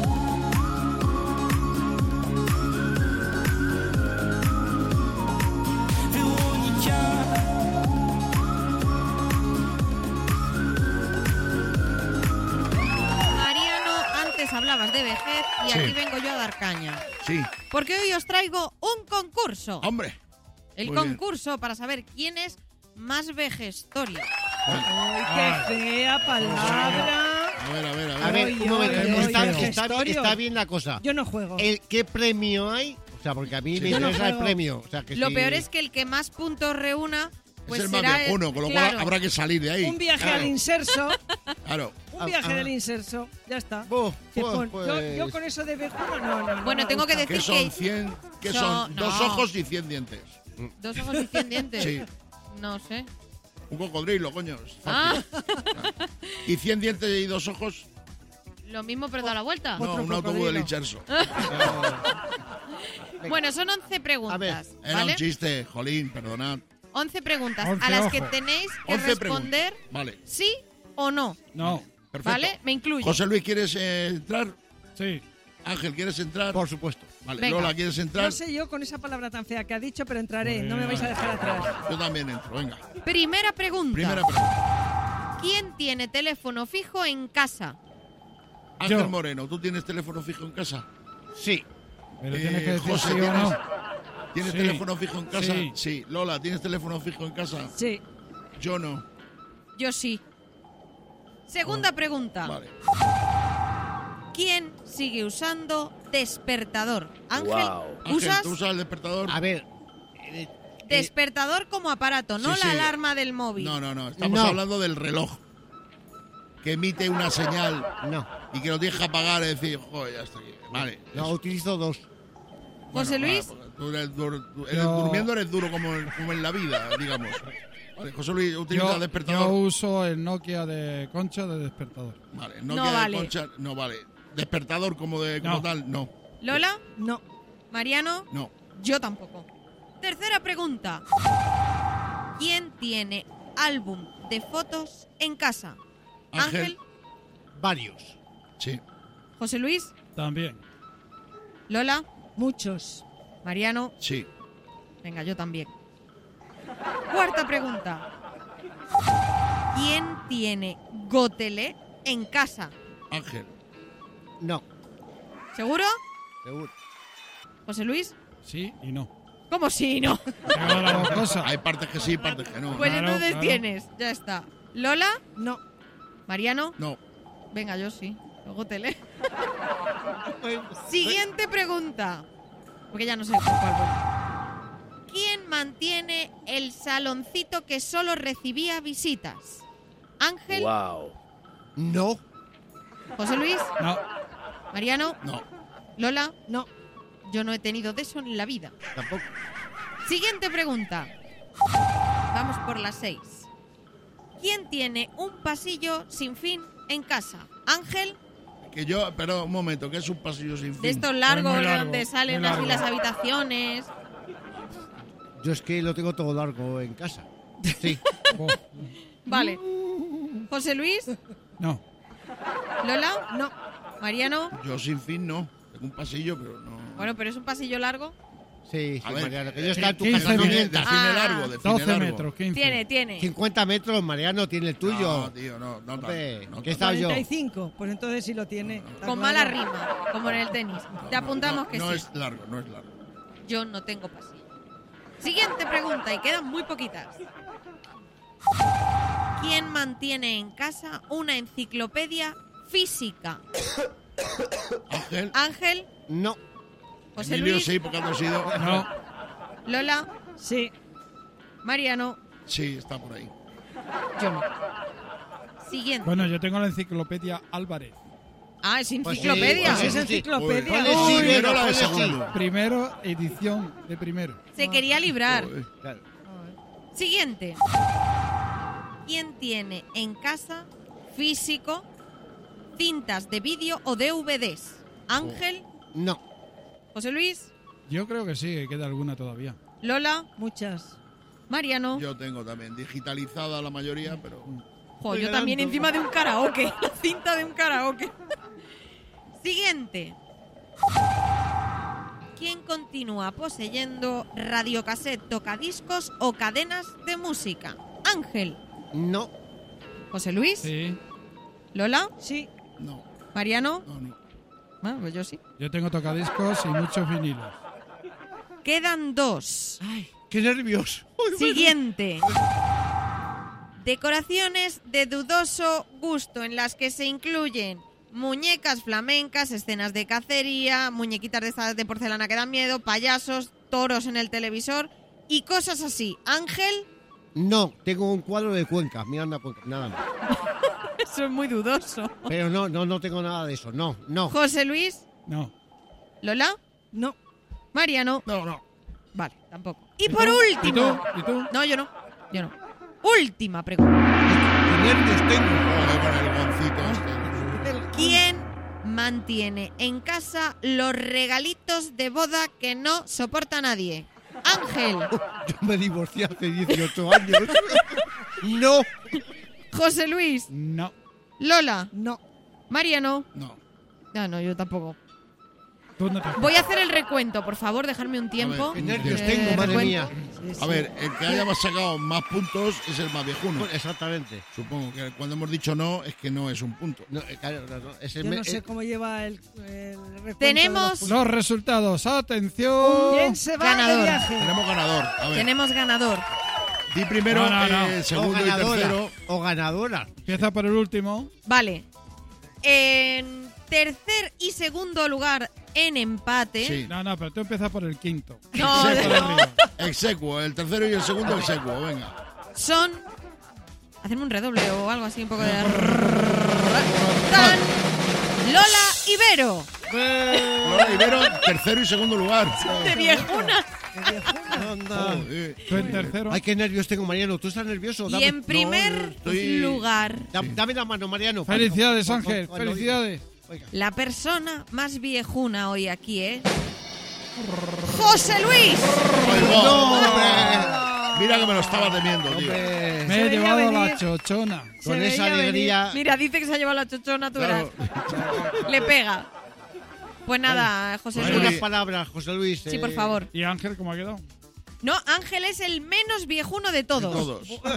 S7: Mariano, antes hablabas de vejez y
S1: Sí.
S7: aquí vengo yo a dar caña.
S1: Sí.
S7: Porque hoy os traigo un concurso.
S1: Hombre.
S7: El
S1: muy
S7: concurso para saber quién es más vejestorio.
S10: ¡Ay, qué fea palabra!
S1: A ver,
S4: un momento.
S10: Ay,
S4: Está,
S10: ay,
S4: está-
S10: vejestorio.
S4: está bien la cosa.
S10: Yo no juego.
S4: ¿Qué premio hay? O sea, porque a mí me
S10: Yo no
S4: interesa el
S10: juego.
S4: premio. O sea, que
S7: Lo
S4: si-
S7: peor es que el que más puntos reúna, pues
S1: es el más
S7: será
S1: viejuno, con lo
S7: claro.
S1: cual habrá que salir de ahí.
S10: Un viaje
S1: Claro.
S10: al inserso.
S1: Claro.
S10: Un viaje del inserso. Ya está.
S4: Buf,
S10: Se
S4: pues,
S10: pon-
S4: pues.
S10: yo con eso de viejuno, no.
S7: Bueno,
S10: me
S7: tengo que
S10: gusta.
S7: decir
S1: ¿Qué son
S7: que
S1: 100? ¿Qué
S7: son-
S1: son?
S7: no.
S1: 2 ojos y 100 dientes.
S7: 2 ojos y 100 dientes.
S1: Sí.
S7: No sé.
S1: Un cocodrilo, coño. es
S7: Ah,
S1: fácil. ¿Y 100 dientes y 2 ojos?
S7: lo mismo pero da la vuelta.
S1: No, un autobús del Licharso.
S7: Bueno, son 11 preguntas,
S1: Era
S7: ¿vale?
S1: un chiste, jolín, perdonad.
S7: 11 preguntas
S9: 11
S7: a las
S9: ojos.
S7: que tenéis que
S1: 11
S7: responder
S1: preguntas. Vale,
S7: sí o no,
S9: No.
S1: perfecto.
S7: ¿vale? Me incluyo.
S1: José Luis, ¿quieres entrar?
S9: Sí.
S1: Ángel, ¿quieres entrar?
S4: Por supuesto.
S1: Vale,
S7: Venga.
S1: Lola, ¿quieres entrar?
S10: No sé yo con esa palabra tan fea que ha dicho, pero entraré. No me vais a dejar atrás.
S1: Yo también entro, venga.
S7: Primera pregunta.
S1: Primera pregunta.
S7: ¿Quién tiene teléfono fijo en casa?
S1: Ángel
S9: Yo.
S1: Moreno, ¿tú tienes teléfono fijo en casa?
S4: Sí.
S9: Pero tienes que decir
S1: José,
S9: sí o no.
S1: ¿tienes
S9: Sí.
S1: teléfono fijo en casa?
S9: Sí.
S1: Lola, ¿tienes teléfono fijo en casa?
S10: Sí.
S1: Yo no.
S7: Yo sí. Segunda pregunta.
S1: Vale.
S7: ¿Quién sigue usando despertador? Ángel,
S1: Ángel,
S7: ¿usas
S1: ¿tú usas el despertador?
S4: A ver.
S7: despertador como aparato, no
S1: Sí,
S7: la
S1: sí.
S7: alarma del móvil?
S1: No. Estamos
S4: No.
S1: hablando del reloj. Que emite una señal
S4: No.
S1: y que lo tienes que apagar y decir, joder, ya está aquí. Vale.
S4: No, utilizo 2.
S7: José Luis,
S1: Tú eres
S9: Yo-
S1: durmiendo eres duro como en la vida, digamos. Vale, José Luis, utiliza
S9: Yo
S1: despertador.
S9: uso el Nokia de concha de despertador.
S1: Vale,
S7: No
S1: Nokia de
S7: vale.
S1: concha, no vale. Despertador como
S9: No.
S1: tal, no.
S7: Lola,
S10: No.
S7: Mariano,
S1: No.
S7: yo tampoco. Tercera pregunta. ¿Quién tiene álbum de fotos en casa?
S1: Ángel.
S4: Varios.
S1: Sí.
S7: José Luis,
S9: También.
S7: Lola,
S10: Muchos.
S7: Mariano,
S1: Sí.
S7: venga, yo también. Cuarta pregunta. ¿Quién tiene Gotelé en casa?
S1: Ángel.
S4: No.
S7: ¿Seguro?
S4: Seguro.
S7: José Luis,
S9: Sí y no.
S7: ¿cómo si no?
S9: Hago las dos cosas.
S1: Hay partes que sí, partes que no.
S7: Pues
S9: Claro,
S7: entonces
S9: claro.
S7: tienes, ya está. Lola,
S10: No.
S7: Mariano,
S1: No.
S7: venga, yo sí. Gotelé. Siguiente pregunta. Porque ya no sé por cuál voy. ¿Quién mantiene el saloncito que solo recibía visitas? Ángel,
S4: No.
S7: José Luis,
S9: No.
S7: Mariano,
S1: No.
S7: Lola.
S10: No.
S7: Yo no he tenido de eso en la vida.
S4: Tampoco.
S7: Siguiente pregunta. Vamos por las 6. ¿Quién tiene un pasillo sin fin en casa? Ángel,
S1: Que yo, pero un momento, que es un pasillo sin fin.
S7: de estos largos,
S9: Muy
S7: de
S9: largo,
S7: donde salen
S9: muy
S7: así
S9: largo.
S7: las habitaciones.
S4: Yo es que lo tengo todo largo en casa. Sí.
S9: Oh,
S7: Vale. José Luis,
S9: no.
S7: Lola,
S10: No.
S7: Mariano.
S1: Yo sin fin no. Tengo un pasillo, pero no.
S7: Bueno, pero es un pasillo largo.
S4: Sí,
S1: A
S4: sí,
S1: ver,
S4: Mariano. Que yo estaba en tu
S9: 15
S4: casa. No
S9: metros.
S4: mientas.
S1: Define
S7: Ah.
S1: largo, define
S9: 12
S1: largo.
S9: metros, 15.
S7: Tiene.
S4: 50 metros, Mariano, tiene el tuyo.
S1: No, tío, no
S4: Hombre,
S1: tanto, no
S4: ¿qué
S1: tanto.
S4: estaba yo?
S10: 45. Pues entonces sí lo tiene. Está
S7: Con
S10: claro.
S7: mala rima, como en el tenis. Te apuntamos que
S1: No
S7: sí.
S1: es largo, no es largo.
S7: Yo no tengo pasillo. Siguiente pregunta, y quedan muy poquitas. ¿Quién mantiene en casa una enciclopedia física?
S1: Ángel.
S7: Ángel,
S4: No.
S7: José
S1: Emilio
S7: Luis,
S1: sí, porque ha tosido.
S9: No.
S7: Lola,
S10: Sí.
S7: Mariano,
S1: Sí, está por ahí.
S7: yo no. Siguiente.
S9: Bueno, yo tengo la enciclopedia Álvarez.
S7: Ah, es
S4: Pues sí,
S7: enciclopedia.
S10: Pues es
S4: sí.
S10: enciclopedia.
S1: Ponle sí,
S10: Uy,
S1: primero la de
S4: ponle sí.
S1: segundo.
S9: Primero, edición de primero.
S7: Se quería librar.
S1: Joder.
S4: Claro.
S7: Siguiente. ¿Quién tiene en casa físico cintas de vídeo o DVDs? ¿Ángel?
S4: No.
S7: ¿José Luis?
S9: Yo creo que sí, que queda alguna todavía.
S7: ¿Lola?
S10: Muchas.
S7: ¿Mariano?
S1: Yo tengo también digitalizada la mayoría, pero...
S7: Yo también encima de un karaoke. La cinta de un karaoke. Siguiente. ¿Quién continúa poseyendo radiocassette, tocadiscos o cadenas de música? ¿Ángel?
S4: No.
S7: ¿José Luis?
S9: Sí.
S7: ¿Lola?
S10: Sí.
S1: No.
S7: ¿Mariano?
S1: No.
S7: Bueno, pues yo sí.
S9: Yo tengo tocadiscos y muchos vinilos.
S7: Quedan 2.
S4: ¡Ay, qué nervios!
S7: Siguiente. Decoraciones de dudoso gusto en las que se incluyen muñecas flamencas, escenas de cacería, muñequitas de estas de porcelana que dan miedo, payasos, toros en el televisor y cosas así. ¿Ángel?
S4: No, tengo un cuadro de Cuenca, Miranda Cuenca, nada más.
S7: Eso es muy dudoso.
S4: Pero no tengo nada de eso, no.
S7: ¿José Luis?
S9: No.
S7: ¿Lola?
S10: No.
S7: ¿Mariano?
S1: No.
S7: Vale, tampoco. Y por último...
S9: ¿Y tú?
S7: No, yo no. Última pregunta.
S4: ¿Qué nervios tengo?
S1: Joder, con el goncito este.
S7: ¿Quién mantiene en casa los regalitos de boda que no soporta nadie? Ángel.
S4: Yo me divorcié hace 18 años. No.
S7: José Luis.
S9: No.
S7: Lola.
S10: No.
S7: Mariano.
S1: No.
S7: No, yo tampoco.
S9: Tú no te...
S7: Voy a hacer el recuento, por favor, dejarme un tiempo.
S4: Qué nervios tengo, madre
S7: recuento.
S4: mía.
S1: A ver, el que haya sacado más puntos es el más viejuno.
S4: Exactamente.
S1: Supongo que cuando hemos dicho no, es que no es un punto.
S4: No, claro, es el
S10: Yo no sé cómo lleva el recuento.
S7: Tenemos-
S10: de
S9: Los resultados. ¡Atención!
S10: ¿Quién se va
S7: Ganador.
S10: de viaje?
S1: Tenemos ganador. A ver,
S7: Tenemos ganador.
S1: di primero,
S9: No.
S1: segundo y tercero.
S4: O ganadora.
S9: Empieza por el último.
S7: Vale. En tercer y segundo lugar en empate.
S1: Sí.
S9: No, pero tú empiezas por el quinto.
S7: No,
S1: Execuo.
S9: Por arriba.
S1: Execuo, el tercero y el segundo execuo, venga.
S7: son... Hacerme un redoble o algo así, un poco de... ¡Tan! Lola Ibero.
S1: Lola Ibero, tercero y segundo lugar.
S7: De viejuna.
S4: Anda.
S1: Joder.
S9: Tú en tercero.
S4: Ay, qué nervios tengo, Mariano. ¿Tú estás nervioso?
S7: Y en primer
S1: estoy-
S7: lugar,
S4: Dame la mano, Mariano.
S9: Felicidades,
S4: Cuando-
S9: Ángel.
S4: cuando-
S9: Felicidades.
S4: Oiga.
S7: la persona más viejuna hoy aquí es... ¡José Luis!
S1: Ay, va.
S4: ¡No, hombre!
S1: Mira que me lo estaba temiendo, tío.
S4: Hombre.
S9: Me
S10: Se
S9: he
S10: veía
S9: llevado
S10: venir.
S9: la chochona.
S4: Con
S10: Se
S4: esa
S10: veía
S4: alegría.
S7: Mira, dice que se ha llevado la chochona, tú
S1: Claro.
S7: verás. Le pega. Pues nada, José
S1: Bueno,
S7: Luis.
S4: Unas palabras, José Luis.
S7: Sí, por favor.
S9: ¿Y Ángel cómo ha quedado?
S7: No, Ángel es el menos viejuno de todos.
S1: Todos.
S9: Es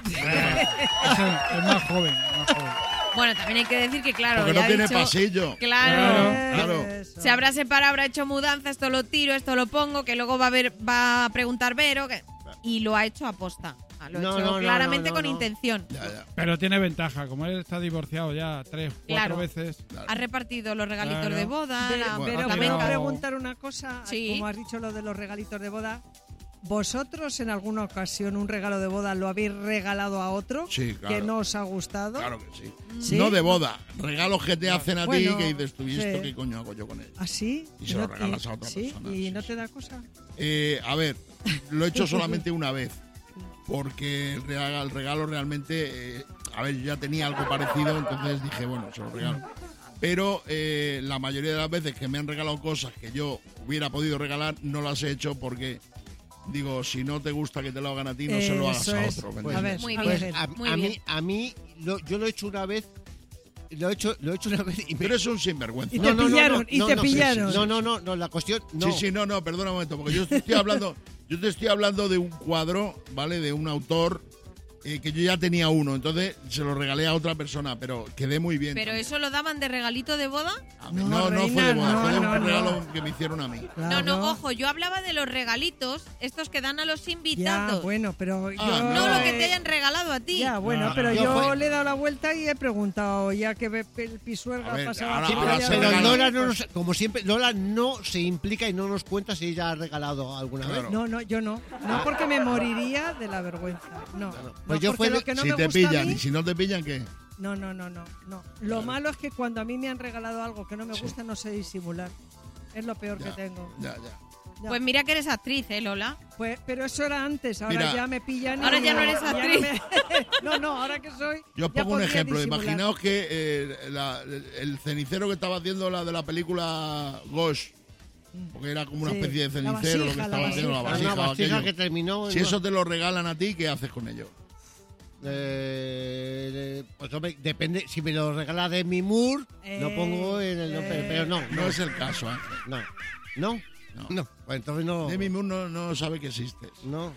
S9: el más joven.
S7: Bueno, también hay que decir que, claro,
S1: Porque
S7: ya
S1: no
S7: ha
S1: tiene
S7: dicho-
S1: pasillo.
S7: Claro.
S1: Claro.
S10: Eso.
S7: Se habrá separado, habrá hecho mudanza, esto lo tiro, esto lo pongo, que luego va a preguntar Vero, y lo ha hecho aposta. Lo ha hecho claramente con intención.
S1: Ya, ya.
S9: Pero tiene ventaja, como él está divorciado ya 3, 4
S7: Claro.
S9: veces.
S7: Ha repartido los regalitos
S9: Claro.
S7: de boda,
S10: Pero,
S7: la
S10: pero
S7: flamenca.
S10: ¿puedo preguntar una cosa?
S7: Sí.
S10: Como has dicho lo de los regalitos de boda. ¿Vosotros en alguna ocasión un regalo de boda lo habéis regalado a otro
S1: Sí, claro.
S10: que no os ha gustado?
S1: Claro que sí.
S10: ¿Sí?
S1: No de boda. Regalos que te hacen a
S10: Bueno,
S1: ti que dices tú, ¿y esto
S10: sí.
S1: qué coño hago yo con él?
S10: ¿Ah, sí?
S1: Y se lo regalas a otra
S10: ¿sí?
S1: persona,
S10: ¿Y
S1: sí,
S10: no te da cosa?
S1: A ver, lo he hecho solamente una vez. Porque el regalo realmente... a ver, yo ya tenía algo parecido, entonces dije, bueno, se lo regalo. Pero la mayoría de las veces que me han regalado cosas que yo hubiera podido regalar, no las he hecho porque... Digo, si no te gusta que te lo hagan a ti, no se lo hagas
S10: Eso
S1: a
S10: es.
S1: otro. ¿me
S10: Pues, a ver,
S1: entiendes?
S7: Muy
S10: a
S7: bien.
S10: ver.
S7: Muy
S4: a
S7: bien.
S4: mí yo lo he hecho una vez. Lo he hecho una vez y
S1: Tú eres un sinvergüenza.
S10: Y te pillaron, y te pillaron.
S4: No, la cuestión. No.
S1: Sí, no, perdona un momento, porque yo te estoy hablando de un cuadro, ¿vale? De un autor que yo ya tenía uno, entonces se lo regalé a otra persona, pero quedé muy bien.
S7: ¿Pero eso lo daban de regalito de boda?
S1: No fue de
S10: reina,
S1: boda, fue de un
S10: no.
S1: regalo que me hicieron a mí.
S7: No, ojo, yo hablaba de los regalitos, estos que dan a los
S10: Ya,
S7: invitados.
S10: bueno, pero
S7: No lo que te hayan regalado a ti.
S10: Ya, bueno,
S9: No,
S10: pero
S4: yo
S10: yo
S4: fue-
S10: le he dado la vuelta y he preguntado, ya que el Pisuerga
S1: A ver,
S10: ha pasado...
S1: ahora-
S4: Sí,
S10: por
S1: ahora
S10: allá
S1: se
S4: pero
S1: regala.
S4: Lola no nos, como siempre, Lola no se implica y no nos cuenta si ella ha regalado alguna
S1: Claro.
S4: vez.
S10: No, yo no. No, porque me moriría de la vergüenza. No.
S4: Pues
S10: No,
S4: yo
S10: porque
S4: fue
S10: lo que no
S1: si
S10: me
S1: te
S10: gusta a
S1: pillan
S10: mí-
S1: y si no te pillan, ¿qué?
S10: No. Lo malo es que cuando a mí me han regalado algo que no me gusta, no sé disimular. Es lo peor que tengo.
S1: Ya.
S7: Pues mira que eres actriz, Lola.
S10: Pues, pero eso era antes, ahora
S1: Mira,
S10: ya me pillan.
S7: Ahora ya no eres
S10: ya
S7: actriz.
S10: No, ahora que soy.
S1: Yo os
S10: ya
S1: pongo un
S10: podría
S1: ejemplo.
S10: disimular.
S1: Imaginaos que el cenicero que estaba haciendo la de la película Ghost, porque era como una
S10: Sí,
S1: especie de
S10: la
S1: cenicero lo
S10: vasija,
S1: que estaba
S10: la
S1: haciendo, la
S10: vasija.
S1: vasija.
S4: Una vasija
S1: aquello.
S4: que terminó.
S1: Si eso te lo regalan a ti, ¿qué haces con ello?
S4: Pues hombre, depende. Si me lo regala Demi Moore, lo pongo en el. Pero no.
S1: No es el caso, Ángel.
S4: No. No. Pues entonces no.
S1: Demi Moore no sabe que existes.
S4: No.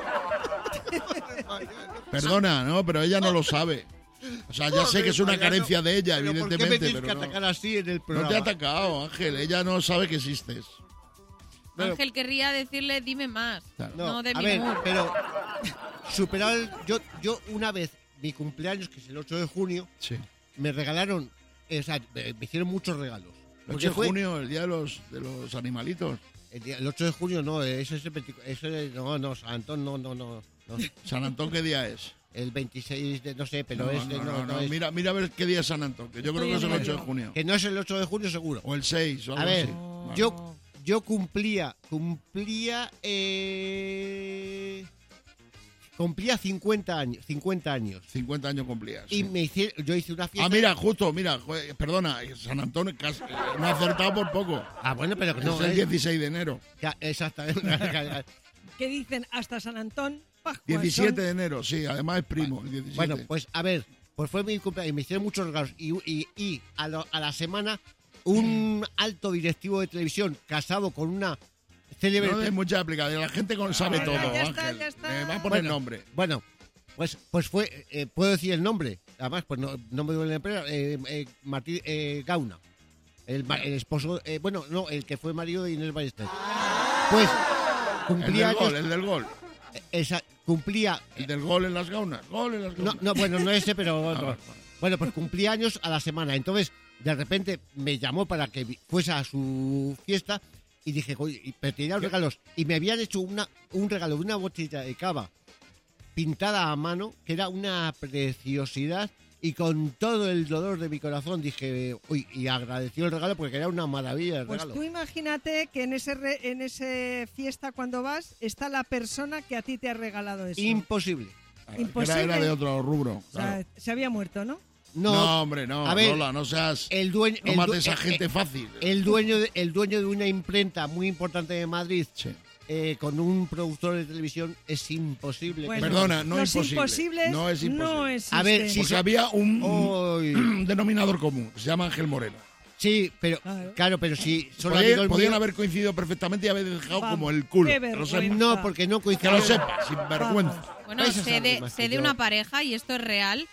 S1: Perdona, no, pero ella no lo sabe. O sea, ya sé que es una carencia de ella,
S4: pero
S1: evidentemente.
S4: ¿por qué me tienes
S1: pero
S4: que atacar así en el
S1: no
S4: programa?
S1: te ha atacado, Ángel. Ella no sabe que existes.
S4: Pero-
S7: Ángel querría decirle, dime más.
S1: Claro.
S7: No, de
S4: a
S7: mi
S4: ver,
S7: amor.
S4: pero superado yo una vez mi cumpleaños, que es el 8 de junio,
S1: Sí.
S4: me regalaron, o sea, me hicieron muchos regalos.
S1: El 8
S4: Porque
S1: de
S4: fue
S1: junio, el día de los animalitos.
S4: el 8 de junio no, eso es el 24, no, San Antón no.
S1: ¿San Antón qué día es?
S4: El 26 de, no sé, pero
S1: No,
S4: es
S1: no,
S4: es-
S1: mira a ver qué día es San Antón, que yo creo que es el 8 de junio.
S4: que no es el 8 de junio seguro.
S1: O el 6, o algo
S4: A ver,
S1: así. Vale.
S4: yo cumplía 50 años.
S1: 50 años cumplías.
S4: Y
S1: sí.
S4: yo hice una fiesta.
S1: Ah, mira, justo, perdona, San Antón no ha acertado por poco.
S4: Ah, bueno, pero
S1: Es
S4: no
S1: el 16 de enero.
S4: Exactamente.
S10: Que dicen hasta San Antón, Pascua.
S1: 17 de enero, sí, además es primo, el 17.
S4: Bueno, pues a ver, pues fue mi cumpleaños y me hicieron muchos regalos. Y a la semana, un alto directivo de televisión casado con una célebre.
S1: No hay mucha explicación, la gente sabe todo,
S10: ya está,
S1: Ángel.
S10: ya está.
S1: Me va a poner nombre.
S4: Bueno, pues fue, puedo decir el nombre, además, pues no me duele la empresa, Martín Gauna, el esposo, el que fue marido de Inés Ballester. Pues cumplía
S1: El del gol.
S4: cumplía.
S1: El del gol en las gaunas. Gol en las gaunas.
S4: No, bueno, no ese, pero otro.
S1: vale.
S4: Bueno, pues cumplía años a la semana. Entonces, de repente me llamó para que fuese a su fiesta y dije, oye, pero tenía los regalos. Y me habían hecho un regalo de una botella de cava pintada a mano, que era una preciosidad. Y con todo el dolor de mi corazón dije, uy, y agradecí el regalo porque era una maravilla el
S10: Pues
S4: regalo.
S10: tú imagínate que en ese fiesta cuando vas está la persona que a ti te ha regalado eso.
S4: Imposible.
S10: Imposible.
S1: Era de otro rubro.
S10: O sea, se había muerto, ¿no?
S1: No, hombre, no.
S4: A ver,
S1: Lola, no seas.
S4: El dueño,
S1: No mates a gente fácil.
S4: El dueño de una imprenta muy importante de Madrid,
S1: Sí.
S4: con un productor de televisión, es imposible.
S10: Bueno,
S1: Perdona, no
S10: los
S1: es imposible.
S10: imposibles
S1: No es imposible.
S10: no existen.
S4: A ver, si
S1: Porque había un
S4: Hoy.
S1: denominador común, se llama Ángel Moreno.
S4: Sí, pero claro, pero si son amigos
S1: Podían
S4: míos-
S1: haber coincidido perfectamente y haber dejado
S10: Vamos,
S1: como el culo.
S10: qué
S1: Que lo
S10: vergüenza.
S1: sepas.
S4: No, porque no
S1: Que
S4: coincidieron.
S1: lo sepas, sin vergüenza.
S7: Bueno,
S4: Vais a
S7: sé
S4: saber más
S7: sé
S4: que
S7: de
S4: yo.
S7: una pareja, y esto es real,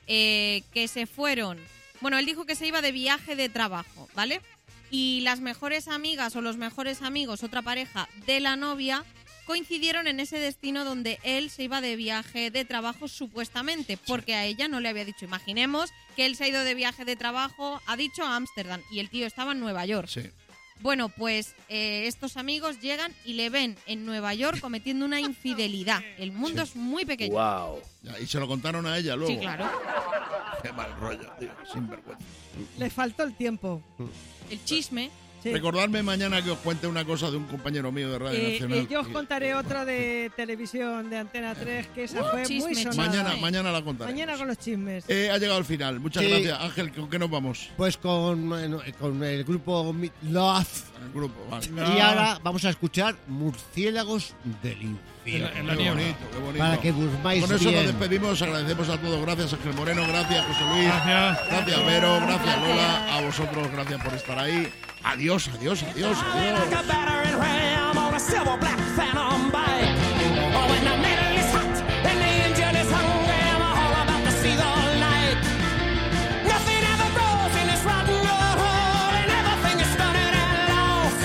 S7: que se fueron. Bueno, él dijo que se iba de viaje de trabajo, ¿vale? Y las mejores amigas o los mejores amigos, otra pareja de la novia, coincidieron en ese destino donde él se iba de viaje de trabajo supuestamente, porque a ella no le había dicho. Imaginemos que él se ha ido de viaje de trabajo, ha dicho a Ámsterdam, y el tío estaba en Nueva York.
S1: Sí.
S7: Bueno, pues estos amigos llegan y le ven en Nueva York cometiendo una infidelidad. El mundo es muy pequeño.
S1: Ya, y se lo contaron a ella luego.
S7: Sí, claro.
S1: Qué mal rollo, tío. Sin vergüenza.
S10: Le faltó el tiempo.
S7: El chisme.
S10: Sí.
S1: Recordadme mañana que os cuente una cosa de un compañero mío de Radio Nacional.
S10: Yo os contaré otra de televisión de Antena 3, que esa fue
S7: chisme,
S10: muy
S7: chisme.
S10: sonada.
S1: Mañana la contaré.
S10: Mañana con los chismes.
S1: Ha llegado al final. Muchas
S4: Sí.
S1: gracias. Ángel, ¿con qué nos vamos?
S4: Pues con el grupo Meat Loaf.
S1: El grupo, vale.
S4: Y ahora vamos a escuchar Murciélagos del Infierno.
S9: En la
S1: Qué
S9: niebla.
S1: bonito, qué bonito.
S4: Para que durmáis
S1: Con eso
S4: bien.
S1: nos despedimos, agradecemos a todos. Gracias Ángel Moreno, gracias José Luis,
S9: Gracias.
S1: gracias Vero, gracias Lola, a vosotros, gracias por estar ahí. Adiós, adiós, adiós, adiós.
S6: Like a battering ram on a silver black phantom bike. Oh, when the metal is hot and the engine is hungry, I'm all about to see the light. Nothing ever grows in this rotten old hole, and everything is stunted and lost.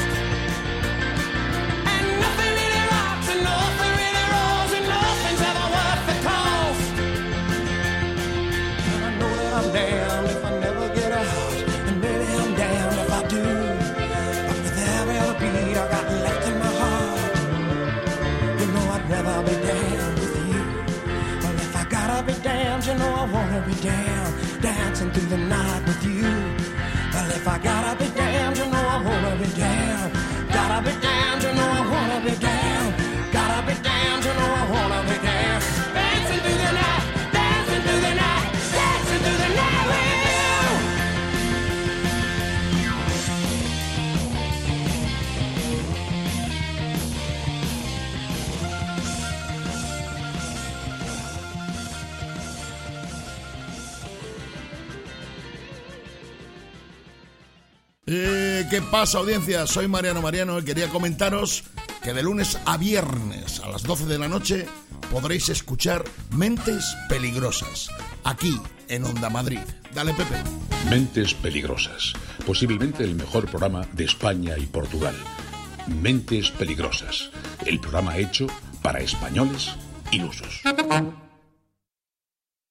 S6: And nothing really rocks, and nothing really rolls, and nothing's ever worth the cost. And I know that I'm damned if I never get out, and maybe I'm damned if I do. But with every beat I got left in my heart, you know I'd rather be damned with you. Well, if I gotta be damned, you know I wanna be damned, dancing through the night with you. Well, if I gotta be damned, you know I wanna be damned, gotta be damned, you know I
S1: ¿Qué pasa, audiencia? Soy Mariano y quería comentaros que de lunes a viernes a las 12 de la noche podréis escuchar Mentes Peligrosas, aquí en Onda Madrid. Dale, Pepe.
S2: Mentes Peligrosas, posiblemente el mejor programa de España y Portugal. Mentes Peligrosas, el programa hecho para españoles ilusos.